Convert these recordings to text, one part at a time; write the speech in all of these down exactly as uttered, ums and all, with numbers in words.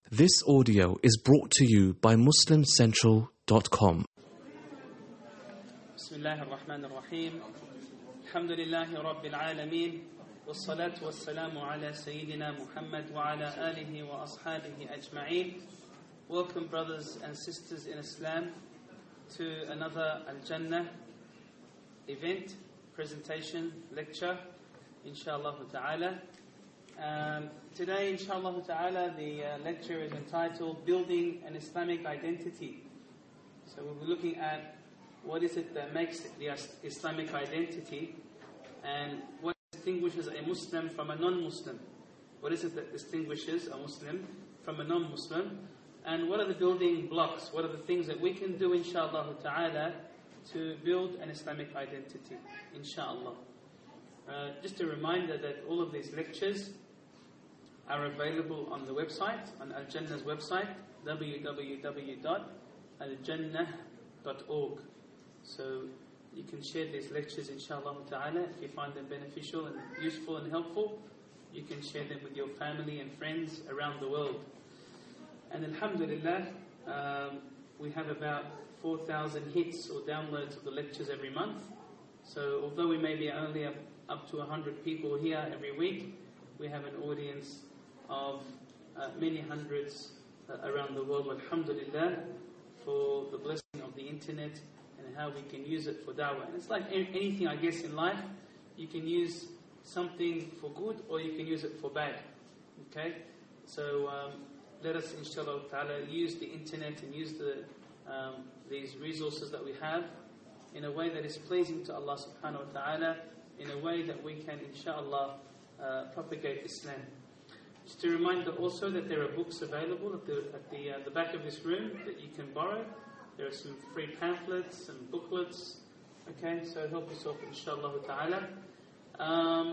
This audio is brought to you by muslim central dot com. Bismillah ar-Rahman ar-Rahim. Alhamdulillahi Rabbil Alameen. Wassalatu wassalamu ala Sayyidina Muhammad wa ala alihi wa ashabihi ajma'een. Welcome, brothers and sisters in Islam, to another Al-Jannah event, presentation, lecture, inshallah ta'ala. Um, today, inshallah ta'ala, the uh, lecture is entitled Building an Islamic Identity. So we'll be looking at what is it that makes the Islamic identity and what distinguishes a Muslim from a non-Muslim. What is it that distinguishes a Muslim from a non-Muslim? And what are the building blocks? What are the things that we can do, inshallah ta'ala, to build an Islamic identity, inshallah. Uh, just a reminder that all of these lectures are available on the website, on Al-Jannah's website, w w w dot al jannah dot org. So you can share these lectures, inshallah ta'ala. If you find them beneficial and useful and helpful, you can share them with your family and friends around the world. And alhamdulillah, um, we have about four thousand hits or downloads of the lectures every month. So although we may be only up, up to one hundred people here every week, we have an audience of uh, many hundreds uh, around the world, alhamdulillah, for the blessing of the internet and how we can use it for da'wah. And it's like anything, I guess, in life. You can use something for good or you can use it for bad. Okay? So um, let us, inshallah ta'ala, use the internet and use the um, these resources that we have in a way that is pleasing to Allah subhanahu wa ta'ala, in a way that we can, inshallah, uh, propagate Islam. Just a reminder also that there are books available at the at the, uh, the back of this room that you can borrow. There are some free pamphlets and booklets. Okay, so help yourself, inshallah ta'ala. Um,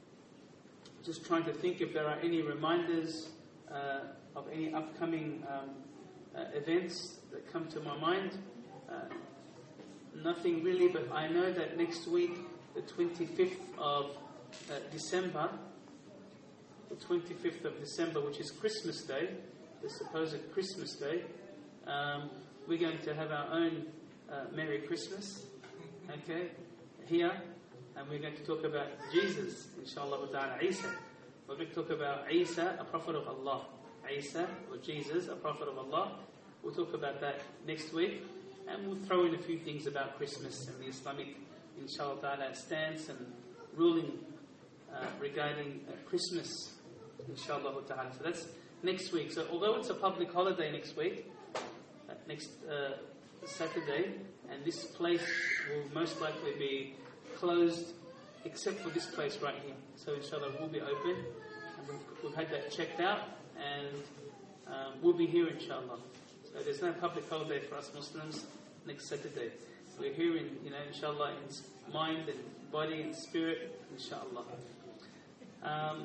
just trying to think if there are any reminders uh, of any upcoming um, uh, events that come to my mind. Uh, nothing really, but I know that next week, the twenty-fifth of uh, December, the twenty-fifth of December, which is Christmas Day, the supposed Christmas Day, um, we're going to have our own uh, Merry Christmas, okay, here, and we're going to talk about Jesus, inshallah ta'ala, Isa. We're going to talk about Isa, a prophet of Allah. Isa, or Jesus, a prophet of Allah. We'll talk about that next week, and we'll throw in a few things about Christmas and the Islamic, inshallah ta'ala, stance and ruling uh, regarding uh, Christmas, inshallah ta'ala. So that's next week. So although it's a public holiday next week, uh, next uh, Saturday, and this place will most likely be closed except for this place right here. So inshallah we'll be open, and we've, we've had that checked out, and um, we'll be here inshallah. So there's no public holiday for us Muslims next Saturday. We're here in, you know, inshallah, in mind and body and spirit, inshallah. Um,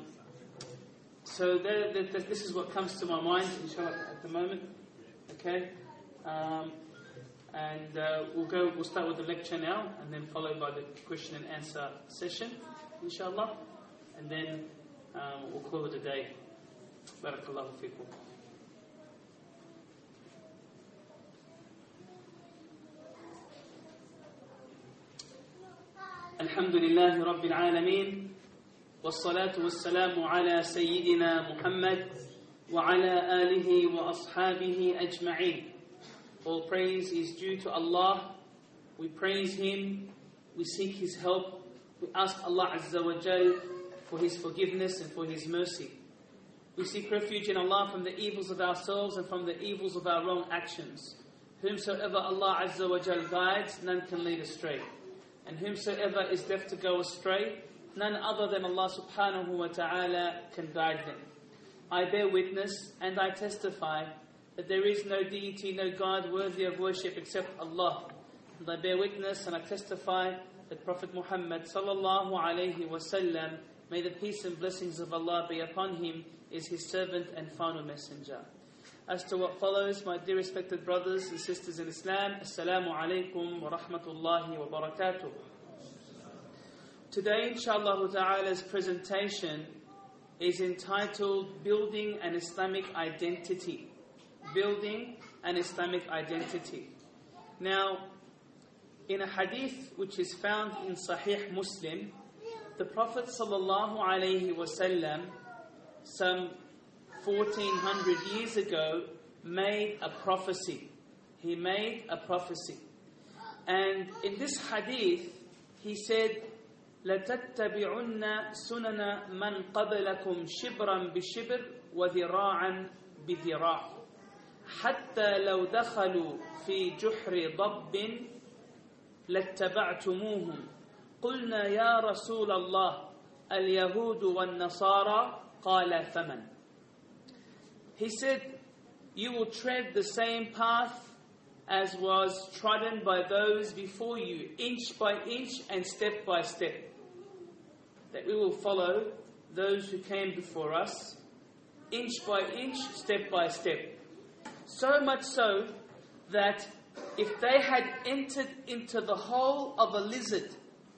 so there, there, this is what comes to my mind, inshallah, at the moment. Okay, um, and uh, we'll go. We'll start with the lecture now, and then followed by the question and answer session, inshallah, and then um, we'll call it a day. Barakallahu fikum. Alhamdulillahi Rabbil Alameen. Wassalatu wassalamu ala Sayyidina Muhammad wa ala alihi wa ashabihi ajma'een. All praise is due to Allah. We praise Him. We seek His help. We ask Allah Azza wa Jal for His forgiveness and for His mercy. We seek refuge in Allah from the evils of ourselves and from the evils of our wrong actions. Whomsoever Allah Azza wa Jal guides, none can lead astray. And whomsoever is left to go astray, none other than Allah subhanahu wa ta'ala can guide them. I bear witness and I testify that there is no deity, no God worthy of worship except Allah. And I bear witness and I testify that Prophet Muhammad sallallahu alayhi wa sallam, may the peace and blessings of Allah be upon him, is his servant and final messenger. As to what follows, my dear respected brothers and sisters in Islam, Assalamu alaikum wa rahmatullahi wa barakatuh. Today, inshallah ta'ala's presentation is entitled Building an Islamic Identity. Building an Islamic Identity. Now, in a hadith which is found in Sahih Muslim, the Prophet sallallahu alaihi wasallam, some fourteen hundred years ago, made a prophecy. He made a prophecy. And in this hadith, he said, لَتَتَّبِعُنَّ سُنَنَ مَنْ قَبْلَكُمْ شِبْرًا بِشِبْرٍ وَذِرَاعًا بِذِرَاعٍ حَتَّى لَوْ دَخَلُوا فِي جُحْرِ ضَبٍّ لَاتَّبَعْتُمُوهُمْ قُلْنَا يَا رَسُولَ اللَّهِ الْيَهُودُ وَالنَّصَارَى قَالَ فَمَنْ. He said, you will tread the same path as was trodden by those before you, inch by inch and step by step. That we will follow those who came before us, inch by inch, step by step. So much so that if they had entered into the hole of a lizard,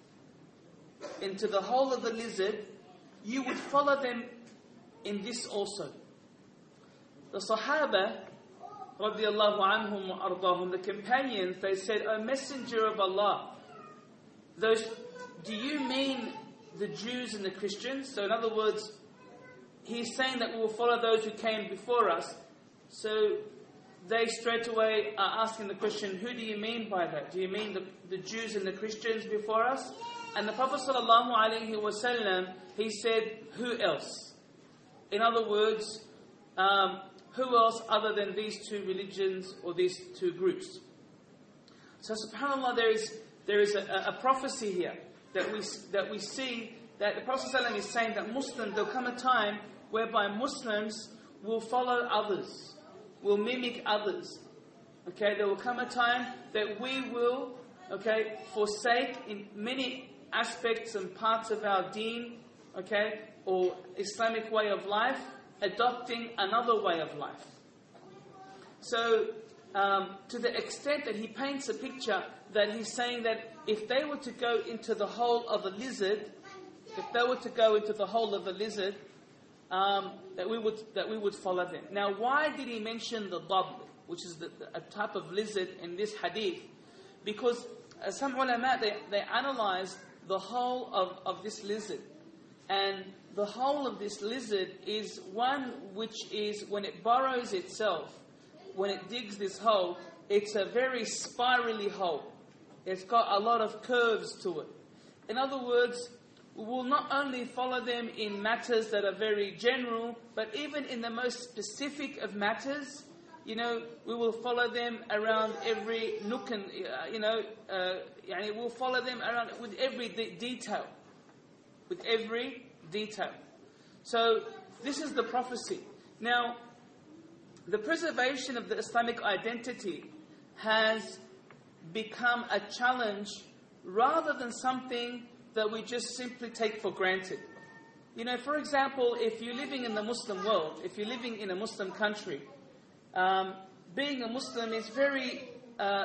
into the hole of the lizard, you would follow them in this also. The Sahaba, radiallahu anhum wa ardahum, the companions, they said, O Messenger of Allah, those, do you mean the Jews and the Christians? So in other words, he's saying that we will follow those who came before us. So they straight away are asking the question, who do you mean by that? Do you mean the, the Jews and the Christians before us? And the Prophet sallallahu alaihi wasallam, he said, who else? In other words, um, who else other than these two religions or these two groups? So subhanAllah, there is there is a, a prophecy here that we that we see that the Prophet ﷺ is saying that Muslims, there'll come a time whereby Muslims will follow others, will mimic others. Okay, there will come a time that we will, okay, forsake in many aspects and parts of our deen, okay, or Islamic way of life, adopting another way of life. So, um, to the extent that he paints a picture that he's saying that if they were to go into the hole of a lizard, if they were to go into the hole of a lizard, um, that we would that we would follow them. Now, why did he mention the dab, which is the, the, a type of lizard in this hadith? Because uh, some ulama, they, they analyze the whole of, of this lizard. And the whole of this lizard is one which is, when it burrows itself, when it digs this hole, it's a very spirally hole. It's got a lot of curves to it. In other words, we will not only follow them in matters that are very general, but even in the most specific of matters, you know, we will follow them around every nook and, uh, you know, uh, yani we'll follow them around with every de- detail. With every detail. So, this is the prophecy. Now, the preservation of the Islamic identity has become a challenge rather than something that we just simply take for granted. You know, for example, if you're living in the Muslim world, if you're living in a Muslim country, um, being a Muslim is very, uh,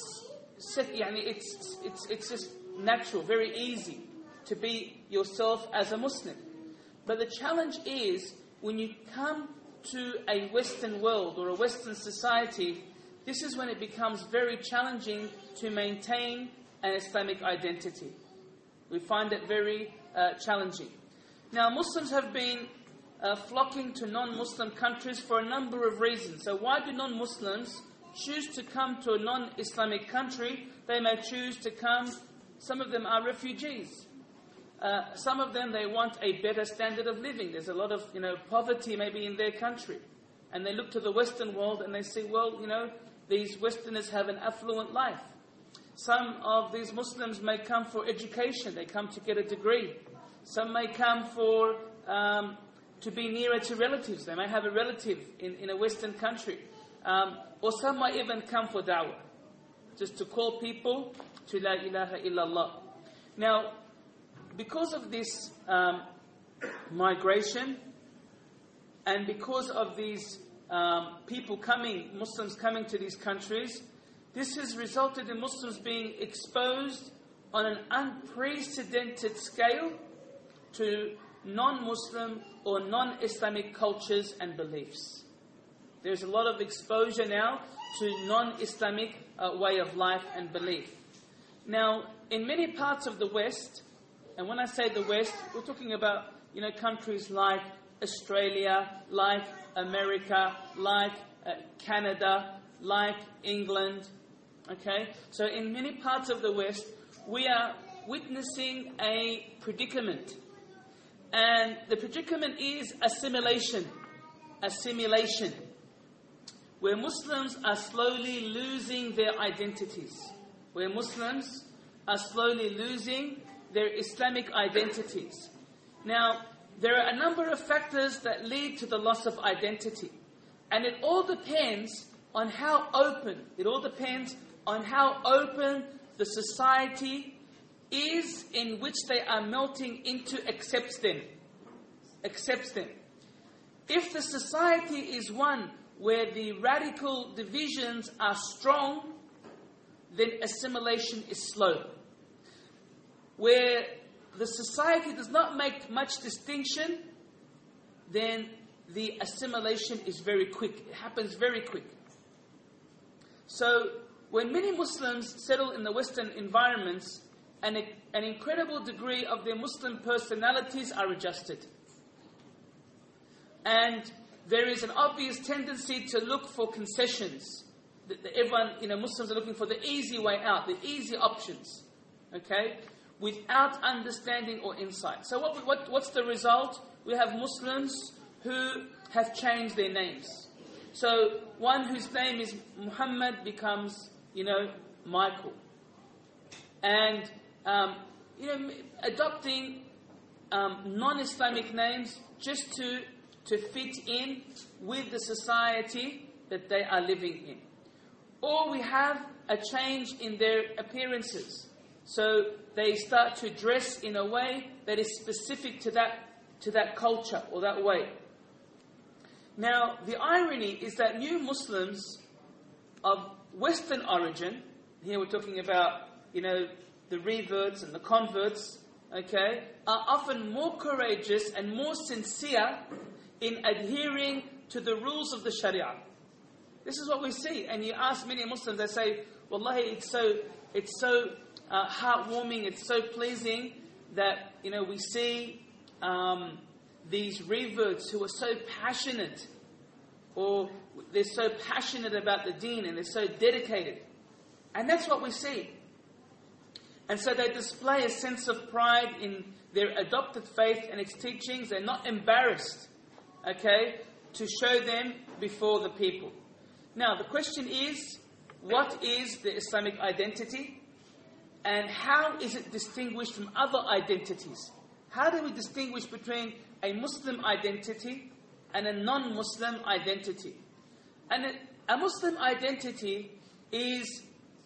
it's, it's, it's just natural, very easy to be yourself as a Muslim. But the challenge is, when you come to a Western world or a Western society, this is when it becomes very challenging to maintain an Islamic identity. We find it very uh, challenging. Now, Muslims have been uh, flocking to non-Muslim countries for a number of reasons. So why do non-Muslims choose to come to a non-Islamic country? They may choose to come, some of them are refugees. Uh, some of them, they want a better standard of living. There's a lot of, you know, poverty maybe in their country. And they look to the Western world and they say, well, you know, these Westerners have an affluent life. Some of these Muslims may come for education. They come to get a degree. Some may come for um, to be nearer to relatives. They may have a relative in, in a Western country. Um, or some might even come for da'wah. Just to call people to La ilaha illallah. Now, because of this um, migration, and because of these um, people coming, Muslims coming to these countries, this has resulted in Muslims being exposed on an unprecedented scale to non-Muslim or non-Islamic cultures and beliefs. There's a lot of exposure now to non-Islamic uh, way of life and belief. Now, in many parts of the West, and when I say the West, we're talking about, you know, countries like Australia, like America, like uh, Canada, like England, okay? So in many parts of the West, we are witnessing a predicament. And the predicament is assimilation. Assimilation. Where Muslims are slowly losing their identities. Where Muslims are slowly losing their Islamic identities. Now, there are a number of factors that lead to the loss of identity. And it all depends on how open, it all depends on how open the society is in which they are melting into accepts them. Accepts them. If the society is one where the radical divisions are strong, then assimilation is slow. Where the society does not make much distinction, then the assimilation is very quick. It happens very quick. So, when many Muslims settle in the Western environments, an, an incredible degree of their Muslim personalities are adjusted. And there is an obvious tendency to look for concessions. The, the, everyone, you know, Muslims are looking for the easy way out, the easy options, okay, without understanding or insight. So what, what, what's the result? We have Muslims who have changed their names. So one whose name is Muhammad becomes, you know, Michael. And, um, you know, adopting um, non-Islamic names just to, to fit in with the society that they are living in. Or we have a change in their appearances. So they start to dress in a way that is specific to that, to that culture or that way. Now, the irony is that new Muslims of Western origin, here we're talking about, you know, the reverts and the converts, okay, are often more courageous and more sincere in adhering to the rules of the Sharia. This is what we see. And you ask many Muslims, they say, Wallahi, it's so, it's so uh, heartwarming, it's so pleasing that, you know, we see um, these reverts who are so passionate, or they're so passionate about the deen and they're so dedicated. And that's what we see. And so they display a sense of pride in their adopted faith and its teachings. They're not embarrassed, okay, to show them before the people. Now, the question is, what is the Islamic identity? And how is it distinguished from other identities? How do we distinguish between a Muslim identity and a non-Muslim identity? And a, a Muslim identity is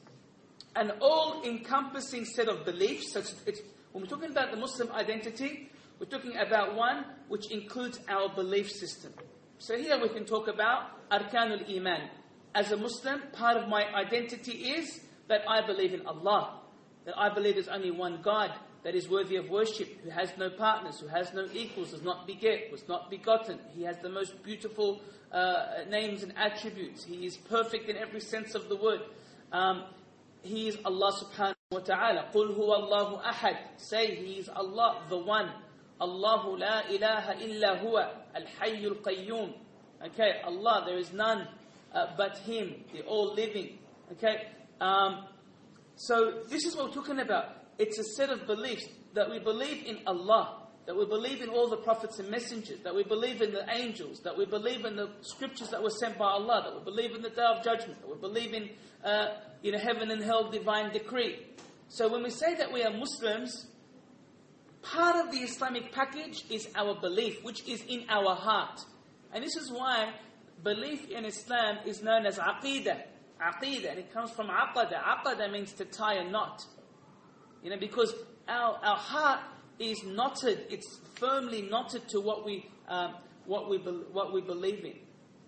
an all-encompassing set of beliefs. So it's, it's, when we're talking about the Muslim identity, we're talking about one which includes our belief system. So here we can talk about Arkanul Iman. As a Muslim, part of my identity is that I believe in Allah, that I believe there's only one God that is worthy of worship, who has no partners, who has no equals, does not beget, was not begotten. He has the most beautiful uh, names and attributes. He is perfect in every sense of the word. Um, he is Allah subhanahu wa ta'ala. قُلْ هُوَ اللَّهُ أَحَدٌ. Say, He is Allah, the one. Allahu la ilaha illa huwa, al-hayyul qayyum. Okay, Allah, there is none uh, but Him, the all-living. Okay, um, so this is what we're talking about. It's a set of beliefs that we believe in Allah, that we believe in all the prophets and messengers, that we believe in the angels, that we believe in the scriptures that were sent by Allah, that we believe in the Day of Judgment, that we believe in uh, you know, heaven and hell, divine decree. So when we say that we are Muslims, part of the Islamic package is our belief, which is in our heart. And this is why belief in Islam is known as Aqeedah. Aqeedah, and it comes from Aqada. Aqada means to tie a knot. You know, because our our heart is knotted, it's firmly knotted to what we um, what we be, what we believe in.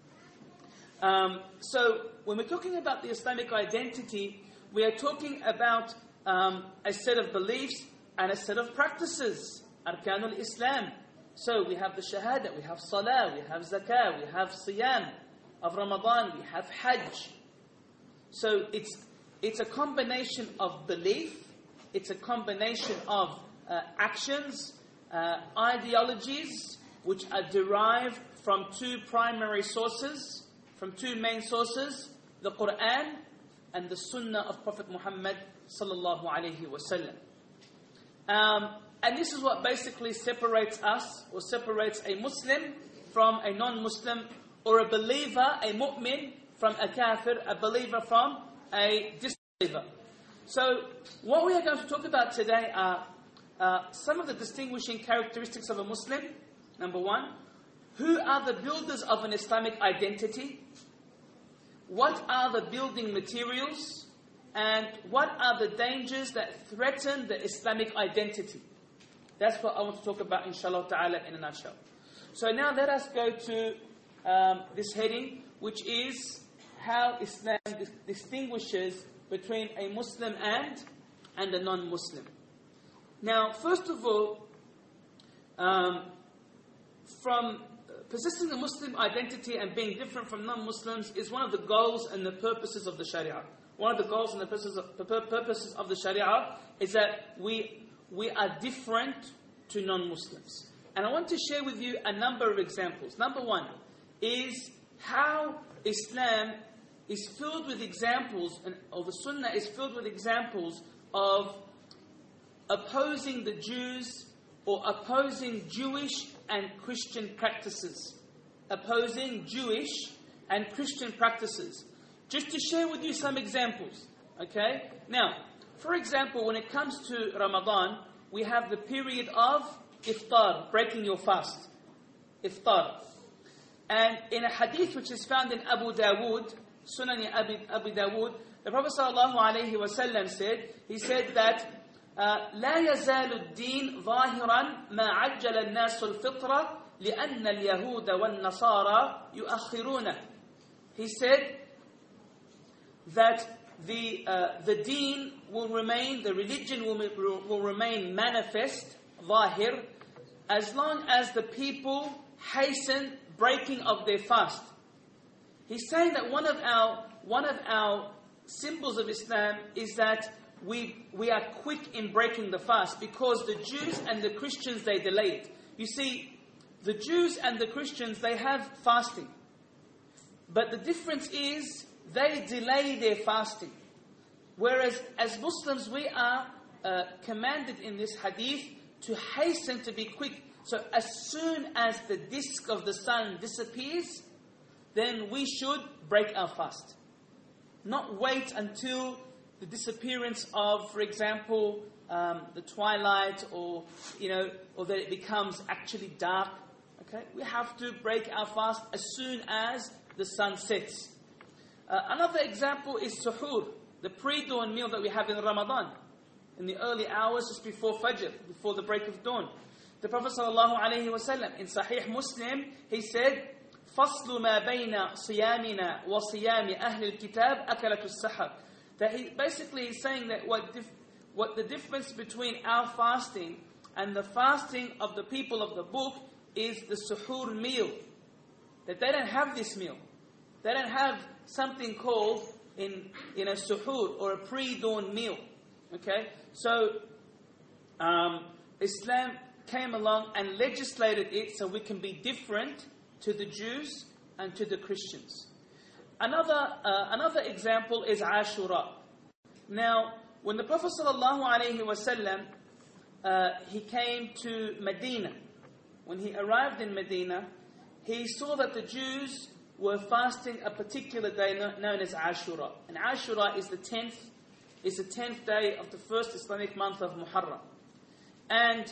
Um, so when we're talking about the Islamic identity, we are talking about um, a set of beliefs and a set of practices, Arkanul Islam. So we have the Shahada, we have Salah, we have Zakah, we have Siyam of Ramadan, we have Hajj. So it's it's a combination of belief, it's a combination of uh, actions, uh, ideologies, which are derived from two primary sources, from two main sources, the Quran and the Sunnah of Prophet Muhammad sallallahu alaihi wasallam. Um, and this is what basically separates us, or separates a Muslim from a non-Muslim, or a believer, a mu'min, from a kafir, a believer from a disbeliever. So, what we are going to talk about today are uh, some of the distinguishing characteristics of a Muslim. Number one, who are the builders of an Islamic identity? What are the building materials? And what are the dangers that threaten the Islamic identity? That's what I want to talk about, inshallah ta'ala, in a nutshell. So now let us go to um, this heading, which is how Islam dis- distinguishes between a Muslim and, and a non-Muslim. Now, first of all, um, from possessing a Muslim identity and being different from non-Muslims is one of the goals and the purposes of the Sharia. One of the goals and the purposes of, purposes of the Sharia is that we we are different to non-Muslims. And I want to share with you a number of examples. Number one is how Islam is filled with examples, and, or the Sunnah is filled with examples of opposing the Jews or opposing Jewish and Christian practices. Opposing Jewish and Christian practices. Just to share with you some examples. Okay? Now, for example, when it comes to Ramadan, we have the period of iftar, breaking your fast. Iftar. And in a hadith which is found in Abu Dawood, Sunan Abu, Abu Dawood, the Prophet ﷺ said, he said that لا يزال الدين ظاهرا ما عجل الناس الفطرة لأن اليهود والنصارى يؤخرونه. He said that the uh, the deen will remain, the religion will, will remain manifest, zahir, as long as the people hasten breaking of their fast. He's saying that one of our one of our symbols of Islam is that we we are quick in breaking the fast, because the Jews and the Christians, they delayed. You see, the Jews and the Christians, they have fasting. But the difference is they delay their fasting. Whereas as Muslims, we are uh, commanded in this hadith to hasten, to be quick. So as soon as the disk of the sun disappears, then we should break our fast. Not wait until the disappearance of, for example, um, the twilight, or you know, or that it becomes actually dark. Okay, we have to break our fast as soon as the sun sets. Uh, another example is suhoor, the pre-dawn meal that we have in Ramadan, in the early hours just before Fajr, before the break of dawn. The Prophet ﷺ in Sahih Muslim, he said, فَصْلُ مَا بَيْنَ صِيَامِنَا وَصِيَامِ أَهْلِ الْكِتَابِ أَكَلَةُ السَّحَرِ. That he basically is saying that what dif- what the difference between our fasting and the fasting of the people of the book is the suhoor meal. That they don't have this meal. They don't have something called in in a suhoor, or a pre-dawn meal. Okay, so um, Islam came along and legislated it so we can be different to the Jews and to the Christians. Another uh, another example is Ashura. Now, when the Prophet ﷺ uh, he came to Medina, when he arrived in Medina, he saw that the Jews were fasting a particular day known as Ashura. And Ashura is the tenth, is the tenth day of the first Islamic month of Muharram. And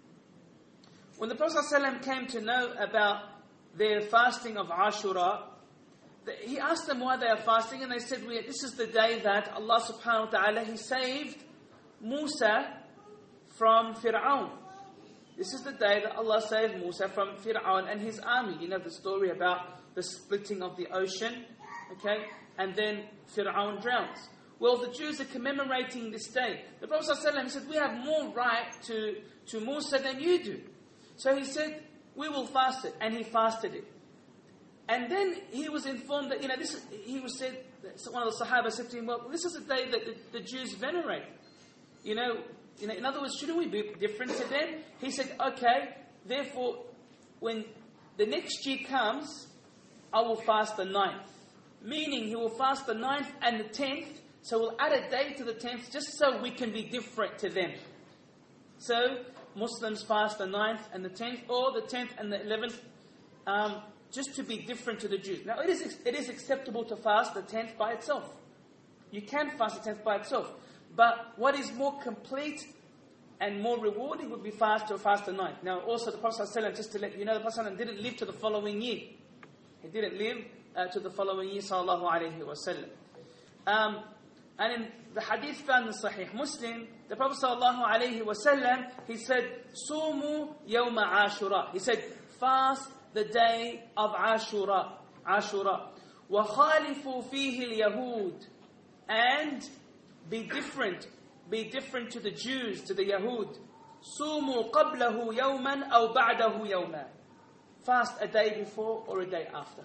when the Prophet ﷺ came to know about their fasting of Ashura, he asked them why they are fasting, and they said, this is the day that Allah subhanahu wa ta'ala, He saved Musa from Fir'aun. This is the day that Allah saved Musa from Fir'aun and his army. You know the story about the splitting of the ocean, okay? And then Fir'aun drowns. Well, the Jews are commemorating this day. The Prophet ﷺ said, we have more right to, to Musa than you do. So he said, we will fast it. And he fasted it. And then he was informed that, you know, this. he was said, one of the Sahaba said to him, well, this is a day that the, the Jews venerate. You know, you know, in other words, shouldn't we be different to them? He said, okay, therefore, when the next year comes, I will fast the ninth. Meaning he will fast the ninth and the tenth. So we'll add a day to the tenth just so we can be different to them. So Muslims fast the ninth and the tenth, or the tenth and the eleventh, um, just to be different to the Jews. Now it is it is acceptable to fast the tenth by itself. You can fast the tenth by itself. But what is more complete and more rewarding would be fast to fast the ninth. Now also the Prophet ﷺ, just to let you know, the Prophet ﷺ didn't live to the following year. He didn't live uh, to the following year, sallallahu alayhi wa sallam. Um, and in the hadith found in Sahih Muslim, the Prophet sallallahu alayhi wa sallam, he said, Sumu yawma Ashura. He said, fast the day of Ashura. Ashura. وَخَالِفُوا فِيهِ الْيَهُودِ. And be different. Be different to the Jews, to the Yahud. Sumu qablahu yawman aw ba'dahu yawman. Fast a day before or a day after.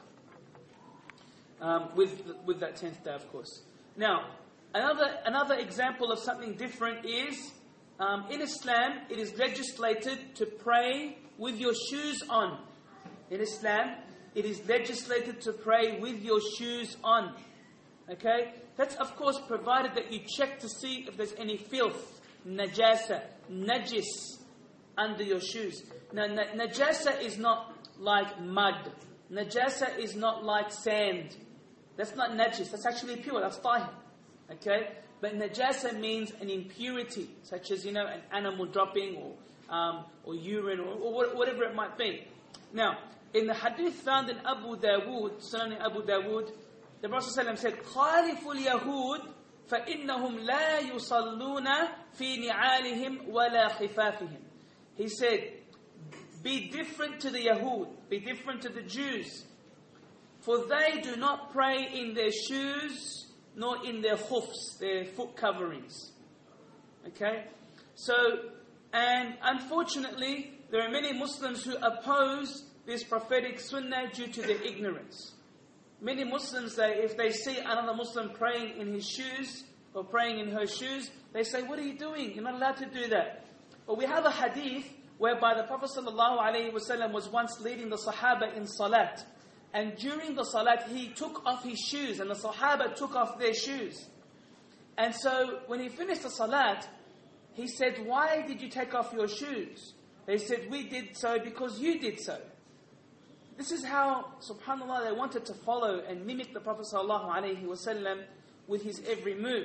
Um, with with that tenth day, of course. Now, another another example of something different is, um, in Islam, it is legislated to pray with your shoes on. In Islam, it is legislated to pray with your shoes on. Okay? That's, of course, provided that you check to see if there's any filth, najasa, najis, under your shoes. Now, na- najasa is not like mud. Najasa is not like sand. That's not najis. That's actually pure. That's tahir. Okay? But najasa means an impurity, such as, you know, an animal dropping or um, or urine or, or whatever it might be. Now, in the hadith found in Abu Dawood, Sunan Abu Dawood, the Prophet ﷺ said, خَالِفُ الْيَهُودِ فَإِنَّهُمْ لَا يُصَلُّونَ فِي نِعَالِهِمْ وَلَا خِفَافِهِمْ. He said, be different to the Yahud, be different to the Jews, for they do not pray in their shoes nor in their khufs, their foot coverings. Okay? So, and unfortunately, there are many Muslims who oppose this prophetic sunnah due to their ignorance. Many Muslims, they, if they see another Muslim praying in his shoes or praying in her shoes, they say, what are you doing? You're not allowed to do that. But we have a hadith whereby the Prophet ﷺ was once leading the Sahaba in Salat. And during the Salat, he took off his shoes and the Sahaba took off their shoes. And so when he finished the Salat, he said, why did you take off your shoes? They said, we did so because you did so. This is how, subhanAllah, they wanted to follow and mimic the Prophet ﷺ with his every move.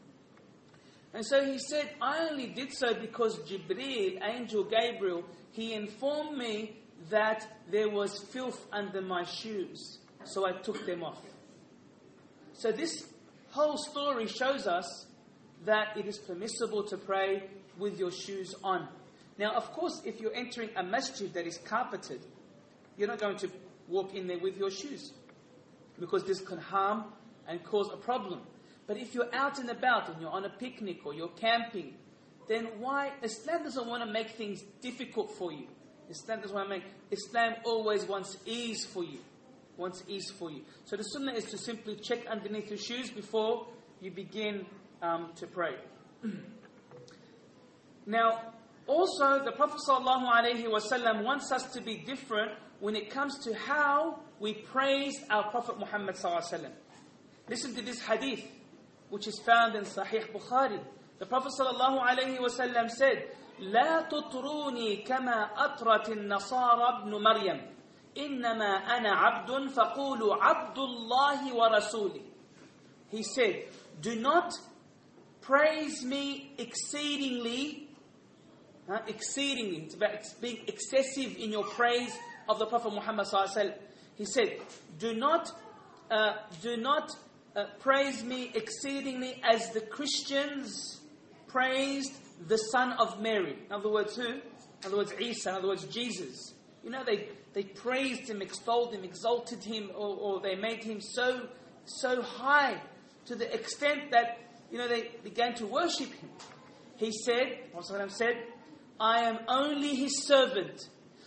And so he said, I only did so because Jibreel, angel Gabriel, he informed me that there was filth under my shoes. So I took them off. So this whole story shows us that it is permissible to pray with your shoes on. Now, of course, if you're entering a masjid that is carpeted, you're not going to walk in there with your shoes, because this can harm and cause a problem. But if you're out and about and you're on a picnic or you're camping, then why? Islam doesn't want to make things difficult for you. Islam doesn't want to make. Islam always wants ease for you. Wants ease for you. So the sunnah is to simply check underneath your shoes before you begin um, to pray. Now, also the Prophet ﷺ wants us to be different when it comes to how we praise our Prophet Muhammad ﷺ. Listen to this hadith, which is found in Sahih Bukhari. The Prophet ﷺ said, لا تطروني كما أطرت النصارى ابن مريم إنما أنا عبد فقولوا عبد الله ورسوله. He said, do not praise me exceedingly. Huh? Exceedingly. It's about being excessive in your praise of the Prophet Muhammad sallallahu alaihi wasallam. He said, do not, uh, do not uh, praise me exceedingly as the Christians praised the son of Mary. In other words, who? In other words, Isa. In other words, Jesus. You know, they, they praised him, extolled him, exalted him, or, or they made him so, so high to the extent that, you know, they began to worship him. He said, Prophet said, I am only his servant.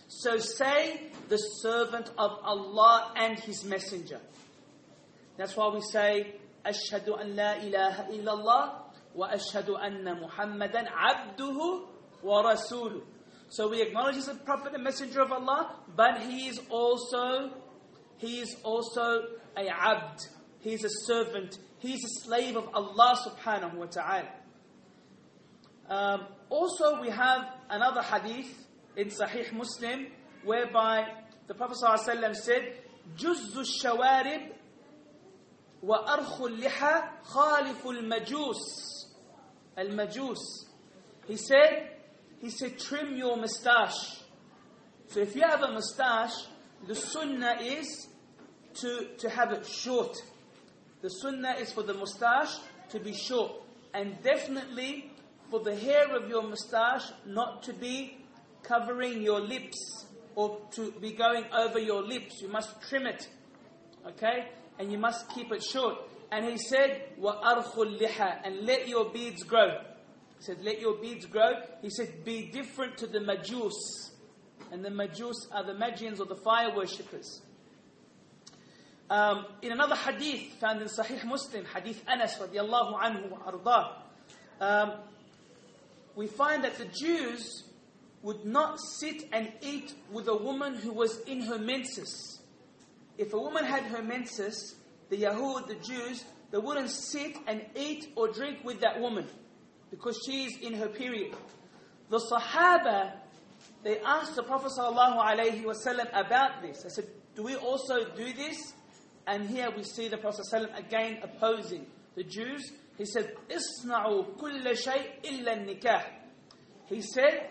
So say, the servant of Allah and His Messenger. That's why we say, Ashhadu an la ilaha illallah wa ashhadu anna Muhammadan abduhu wa rasuluh. So we acknowledge He's a prophet and messenger of Allah, but He is also, He is also a abd. He is a servant. He is a slave of Allah subhanahu wa ta'ala. Um, also we have another hadith in Sahih Muslim, whereby the Prophet ﷺ said, جُزُّ الشَّوَارِبْ وَأَرْخُ اللِّحَى خَالِفُ الْمَجُوسِ Al-Majus. He said, he said, trim your moustache. So if you have a moustache, the sunnah is to, to have it short. The sunnah is for the moustache to be short. And definitely for the hair of your moustache not to be covering your lips or to be going over your lips. You must trim it. Okay? And you must keep it short. And he said, وَأَرْخُ اللِّحَى, and let your beards grow. He said, let your beards grow. He said, be different to the Majus. And the Majus are the Magians or the fire worshippers. Um, in another hadith found in Sahih Muslim, Hadith Anas radiallahu anhu wa ardah, um, we find that the Jews would not sit and eat with a woman who was in her menses. If a woman had her menses, the Yahud, the Jews, they wouldn't sit and eat or drink with that woman because she is in her period. The Sahaba, they asked the Prophet ﷺ about this. They said, do we also do this? And here we see the Prophet ﷺ again opposing the Jews. He said, "Isna'u kulla shay illa nikah." He said,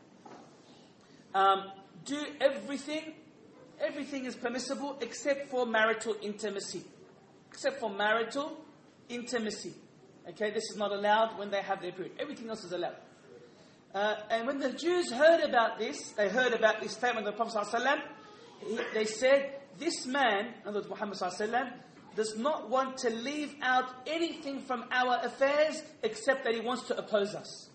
um, do everything, everything is permissible except for marital intimacy. Except for marital intimacy. Okay, this is not allowed when they have their period. Everything else is allowed. Uh, and when the Jews heard about this, they heard about this statement of the Prophet ﷺ, he, they said, this man, in other words, Muhammad ﷺ, does not want to leave out anything from our affairs except that he wants to oppose us.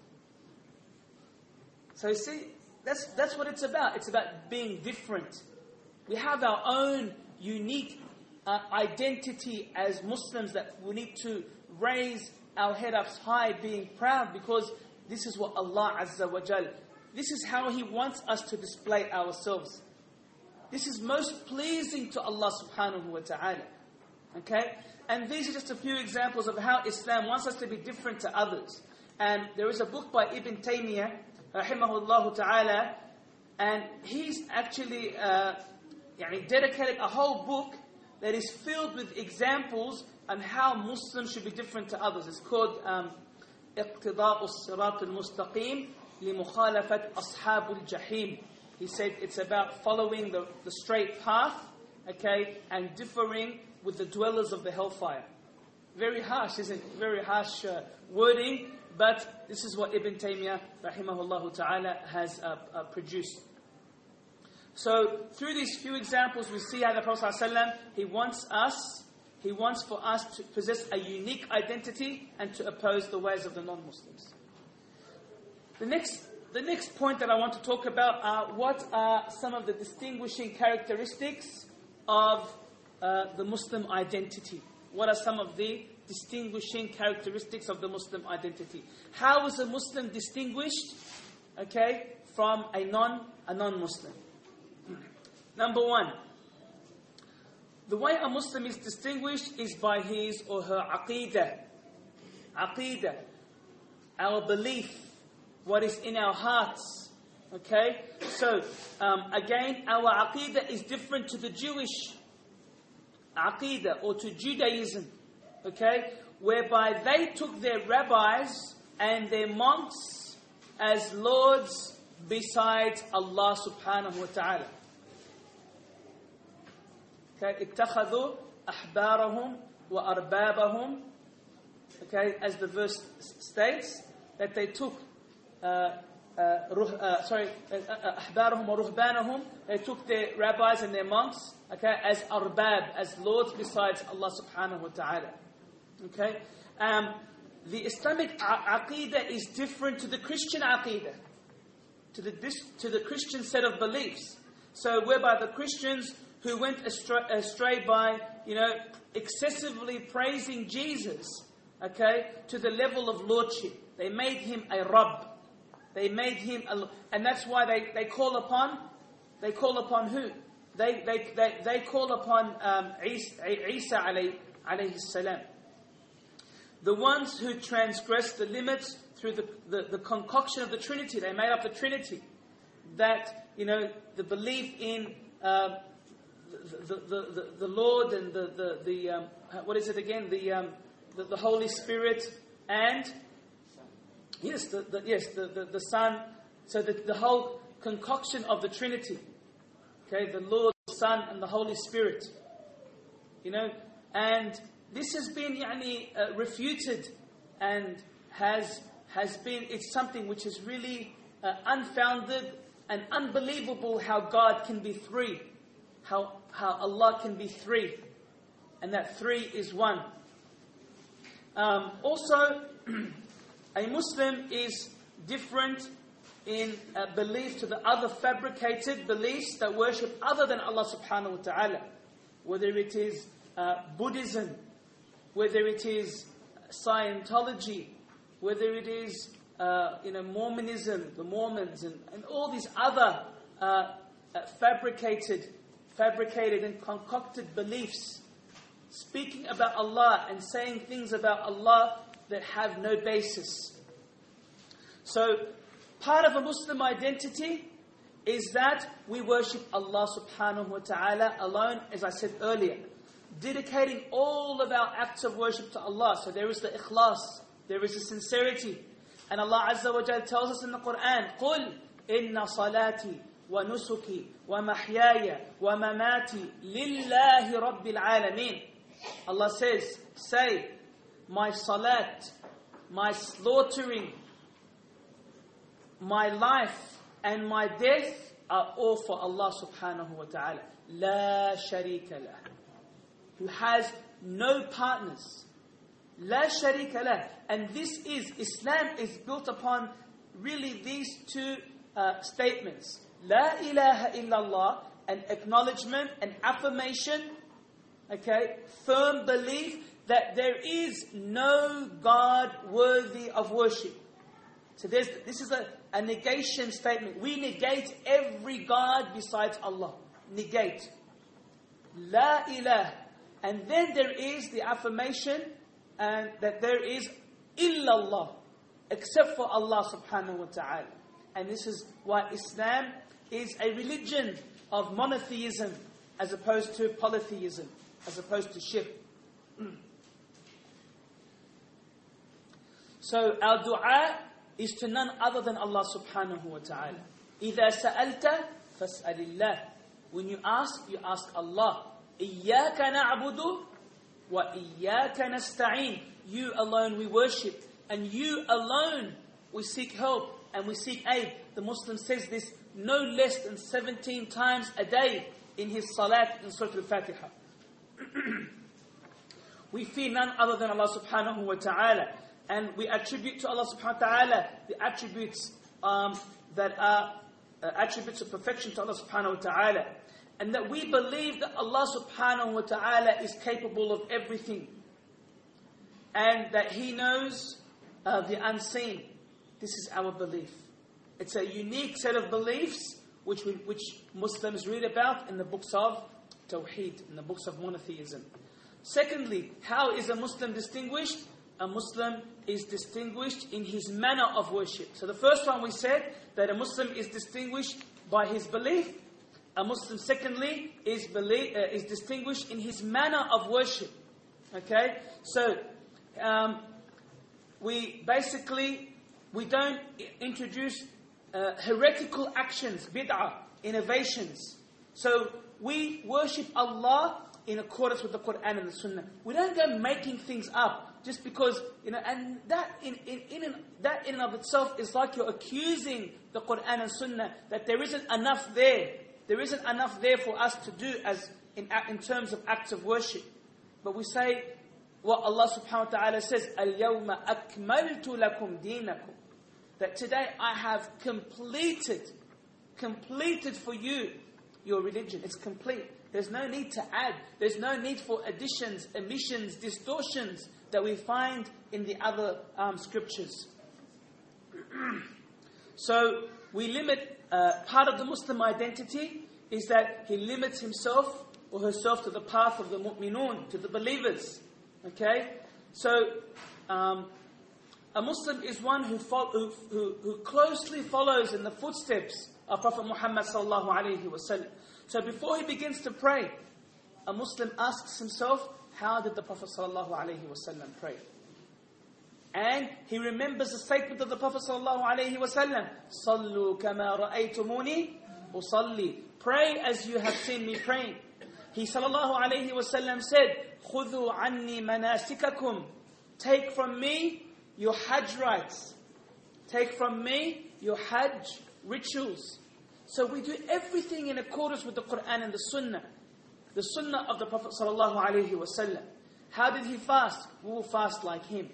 So you see, that's, that's what it's about. It's about being different. We have our own unique uh, identity as Muslims that we need to raise our head up high, being proud, because this is what Allah Azza wa Jal, this is how He wants us to display ourselves. This is most pleasing to Allah subhanahu wa ta'ala. Okay? And these are just a few examples of how Islam wants us to be different to others. And there is a book by Ibn Taymiyyah, rahimahullah ta'ala, and he's actually uh, yani dedicated a whole book that is filled with examples on how Muslims should be different to others. It's called um, اقتضاء الصراط المستقيم لمخالفة أصحاب الجحيم. He said it's about following the, the straight path, okay, and differing with the dwellers of the hellfire. Very harsh, isn't it? Very harsh uh, wording, but this is what Ibn Taymiyyah, rahimahullah ta'ala, has uh, uh, produced. So, through these few examples, we see how the Prophet ﷺ, he wants us, he wants for us to possess a unique identity and to oppose the ways of the non-Muslims. The next The next point that I want to talk about are what are some of the distinguishing characteristics of uh, the Muslim identity. What are some of the distinguishing characteristics of the Muslim identity? How is a Muslim distinguished, okay, from a non a non-Muslim? Number one, the way a Muslim is distinguished is by his or her aqeedah. Aqeedah, our belief. What is in our hearts. Okay? So, um, again, our aqeedah is different to the Jewish aqeedah or to Judaism. Okay? Whereby they took their rabbis and their monks as lords besides Allah subhanahu wa ta'ala. Okay? اتخذوا أحبارهم وأربابهم. Okay? As the verse states, that they took Uh, uh, ruh, uh, sorry, أحبارهم ورهبانهم, they took their rabbis and their monks, okay, as arbab, as lords besides Allah subhanahu wa ta'ala. Okay, um, the Islamic aqeedah is different to the Christian aqeedah. to the dis- to the Christian set of beliefs. So whereby the Christians who went astray, astray by, you know, excessively praising Jesus, okay, to the level of lordship. They made him a Rabb. They made him a, and that's why they, they call upon, they call upon who? They they they, they call upon um, Isa, Isa alayhi, alayhi salam. The ones who transgressed the limits through the, the, the concoction of the Trinity. They made up the Trinity. That, you know, the belief in uh, the, the, the, the Lord and the, the, the um, what is it again? The, um, the, the Holy Spirit and, yes, the, the, yes, the, the, the Son. So the, the whole concoction of the Trinity. Okay, the Lord, the Son and the Holy Spirit. You know, and this has been yani, uh, refuted and has has been, it's something which is really uh, unfounded and unbelievable how God can be three. How, how Allah can be three. And that three is one. Um, also, a Muslim is different in uh, belief to the other fabricated beliefs that worship other than Allah subhanahu wa ta'ala. Whether it is uh, Buddhism, whether it is Scientology, whether it is uh, you know, Mormonism, the Mormons, and, and all these other uh, uh, fabricated, fabricated and concocted beliefs, speaking about Allah and saying things about Allah that have no basis. So, part of a Muslim identity is that we worship Allah subhanahu wa ta'ala alone, as I said earlier. Dedicating all of our acts of worship to Allah. So there is the ikhlas, there is the sincerity. And Allah Azza wa Jalla tells us in the Quran, قُلْ إِنَّ صَلَاتِي وَنُسُكِي وَمَحْيَايَ وَمَمَاتِي لِلَّهِ رَبِّ الْعَالَمِينَ. Allah says, say, my salat, my slaughtering, my life and my death are all for Allah subhanahu wa ta'ala. La sharika lah. Who has no partners. La sharika lah. And this is, Islam is built upon really these two uh, statements. La ilaha illallah, an acknowledgement, an affirmation, okay, firm belief that there is no God worthy of worship. So there's, this is a, a negation statement. We negate every God besides Allah. Negate. La ilaha. And then there is the affirmation and that there is illallah, except for Allah subhanahu wa ta'ala. And this is why Islam is a religion of monotheism as opposed to polytheism, as opposed to shirk. So our dua is to none other than Allah subhanahu wa ta'ala. إِذَا سَأَلْتَ فَاسْأَلِ اللَّهِ. When you ask, you ask Allah. إِيَّاكَ نَعْبُدُ وَإِيَّاكَ نَسْتَعِينُ. You alone we worship, and you alone we seek help and we seek aid. The Muslim says this no less than seventeen times a day in his salat in Surah Al-Fatiha. We fear none other than Allah subhanahu wa ta'ala. And we attribute to Allah subhanahu wa ta'ala the attributes um, that are uh, attributes of perfection to Allah subhanahu wa ta'ala. And that we believe that Allah subhanahu wa ta'ala is capable of everything. And that He knows uh, the unseen. This is our belief. It's a unique set of beliefs which we, which Muslims read about in the books of Tawheed, in the books of monotheism. Secondly, how is a Muslim distinguished? A Muslim is distinguished in his manner of worship. So the first one we said that a Muslim is distinguished by his belief. A Muslim, secondly, is belief, uh, is distinguished in his manner of worship. Okay, so um, we basically we don't introduce uh, heretical actions, bid'ah, innovations. So we worship Allah in accordance with the Quran and the Sunnah. We don't go making things up. Just because, you know, and that in, in, in an, that in and of itself is like you're accusing the Quran and Sunnah that there isn't enough there. There isn't enough there for us to do as in, in terms of acts of worship. But we say what Allah subhanahu wa ta'ala says, الْيَوْمَ أَكْمَلْتُ لَكُمْ دِينَكُمْ. that today I have completed, completed for you your religion. It's complete. There's no need to add. There's no need for additions, omissions, distortions that we find in the other um, scriptures. So we limit, uh, part of the Muslim identity is that he limits himself or herself to the path of the mu'minun, to the believers. Okay? So, um, a Muslim is one who, fo- who, who, who closely follows in the footsteps of Prophet Muhammad sallallahu alaihi wasallam. So before he begins to pray, a Muslim asks himself, how did the Prophet sallallahu alaihi wasallam pray? And he remembers the statement of the Prophet sallallahu alaihi wasallam, "Sallu kama ra'aytumuni usalli." Pray as you have seen me praying. He sallallahu alaihi wasallam said, "Khudhu anni manasikakum." Take from me your Hajj rites. Take from me your Hajj rituals. So we do everything in accordance with the Quran and the Sunnah. The Sunnah of the Prophet sallallahu alaihi wasallam. How did he fast? We will fast like him.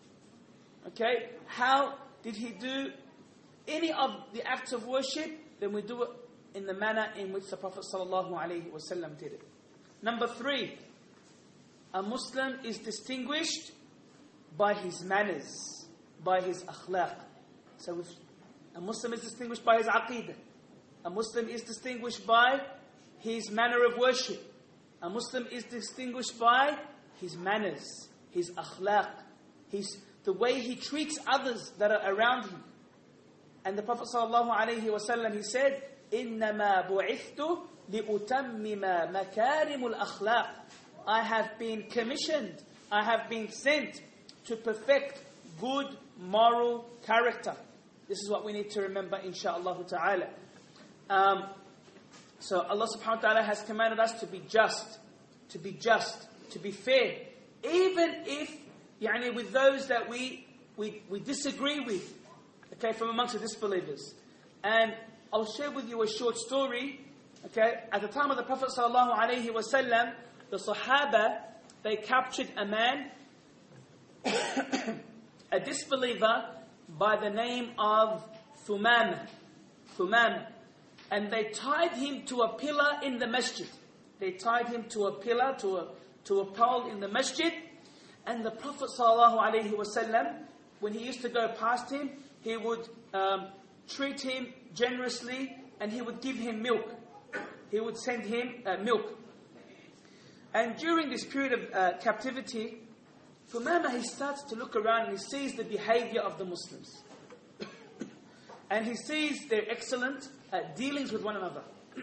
Okay? How did he do any of the acts of worship? Then we do it in the manner in which the Prophet sallallahu alaihi wasallam did it. Number three, a Muslim is distinguished by his manners, by his akhlaq. So if a Muslim is distinguished by his aqeedah. A Muslim is distinguished by his manner of worship. A Muslim is distinguished by his manners, his akhlaq, his, the way he treats others that are around him. And the Prophet sallallahu alaihi wasallam, he said, إِنَّمَا بُعِثْتُ لِأُتَمِّمَ مَكَارِمُ الْأَخْلَاقِ. I have been commissioned, I have been sent to perfect good moral character. This is what we need to remember, insha'Allah ta'ala. Um, so Allah subhanahu wa ta'ala has commanded us to be just, to be just, to be fair. Even if, yani, with those that we, we, we disagree with, okay, from amongst the disbelievers. And I'll share with you a short story, okay. At the time of the Prophet sallallahu alaihi wasallam, the Sahaba, they captured a man, a disbeliever, by the name of Thumama. Thumama. And they tied him to a pillar in the masjid. They tied him to a pillar, to a, to a pole in the masjid. And the Prophet ﷺ, when he used to go past him, he would um, treat him generously and he would give him milk. He would send him uh, milk. And during this period of uh, captivity, Thumama, he starts to look around and he sees the behavior of the Muslims. And he sees their excellent uh, dealings with one another.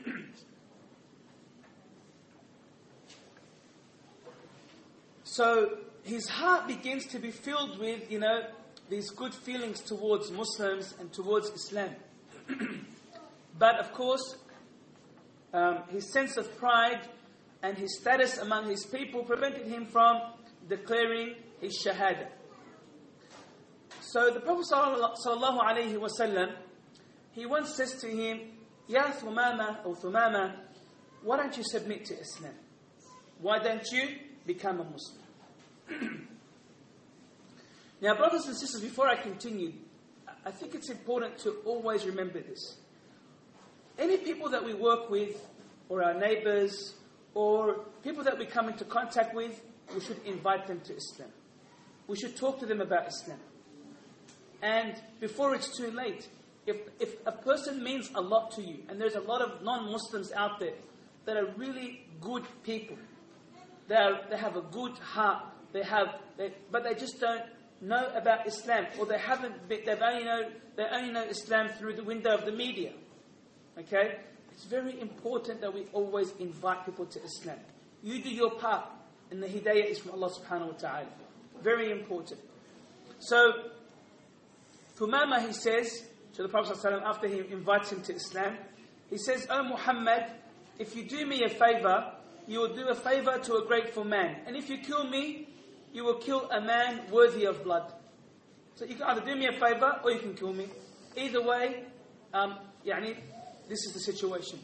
So his heart begins to be filled with, you know, these good feelings towards Muslims and towards Islam. But of course, um, his sense of pride and his status among his people prevented him from declaring his shahada. So the Prophet sallallahu alaihi wasallam, he once says to him, Ya Thumama, or Thumama, why don't you submit to Islam? Why don't you become a Muslim? Now, brothers and sisters, before I continue, I think it's important to always remember this. Any people that we work with, or our neighbors, or people that we come into contact with, we should invite them to Islam. We should talk to them about Islam. And before it's too late, if if a person means a lot to you, and there's a lot of non-Muslims out there that are really good people, they are, they have a good heart, they have, they, but they just don't know about Islam, or they haven't, they've only know they only know Islam through the window of the media. Okay, it's very important that we always invite people to Islam. You do your part, and the hidayah is from Allah subhanahu wa ta'ala. Very important. So, Thumama, he says to the Prophet ﷺ, after he invites him to Islam, he says, "O Muhammad, if you do me a favor, you will do a favor to a grateful man. And if you kill me, you will kill a man worthy of blood." So you can either do me a favor or you can kill me. Either way, um, yani, this is the situation.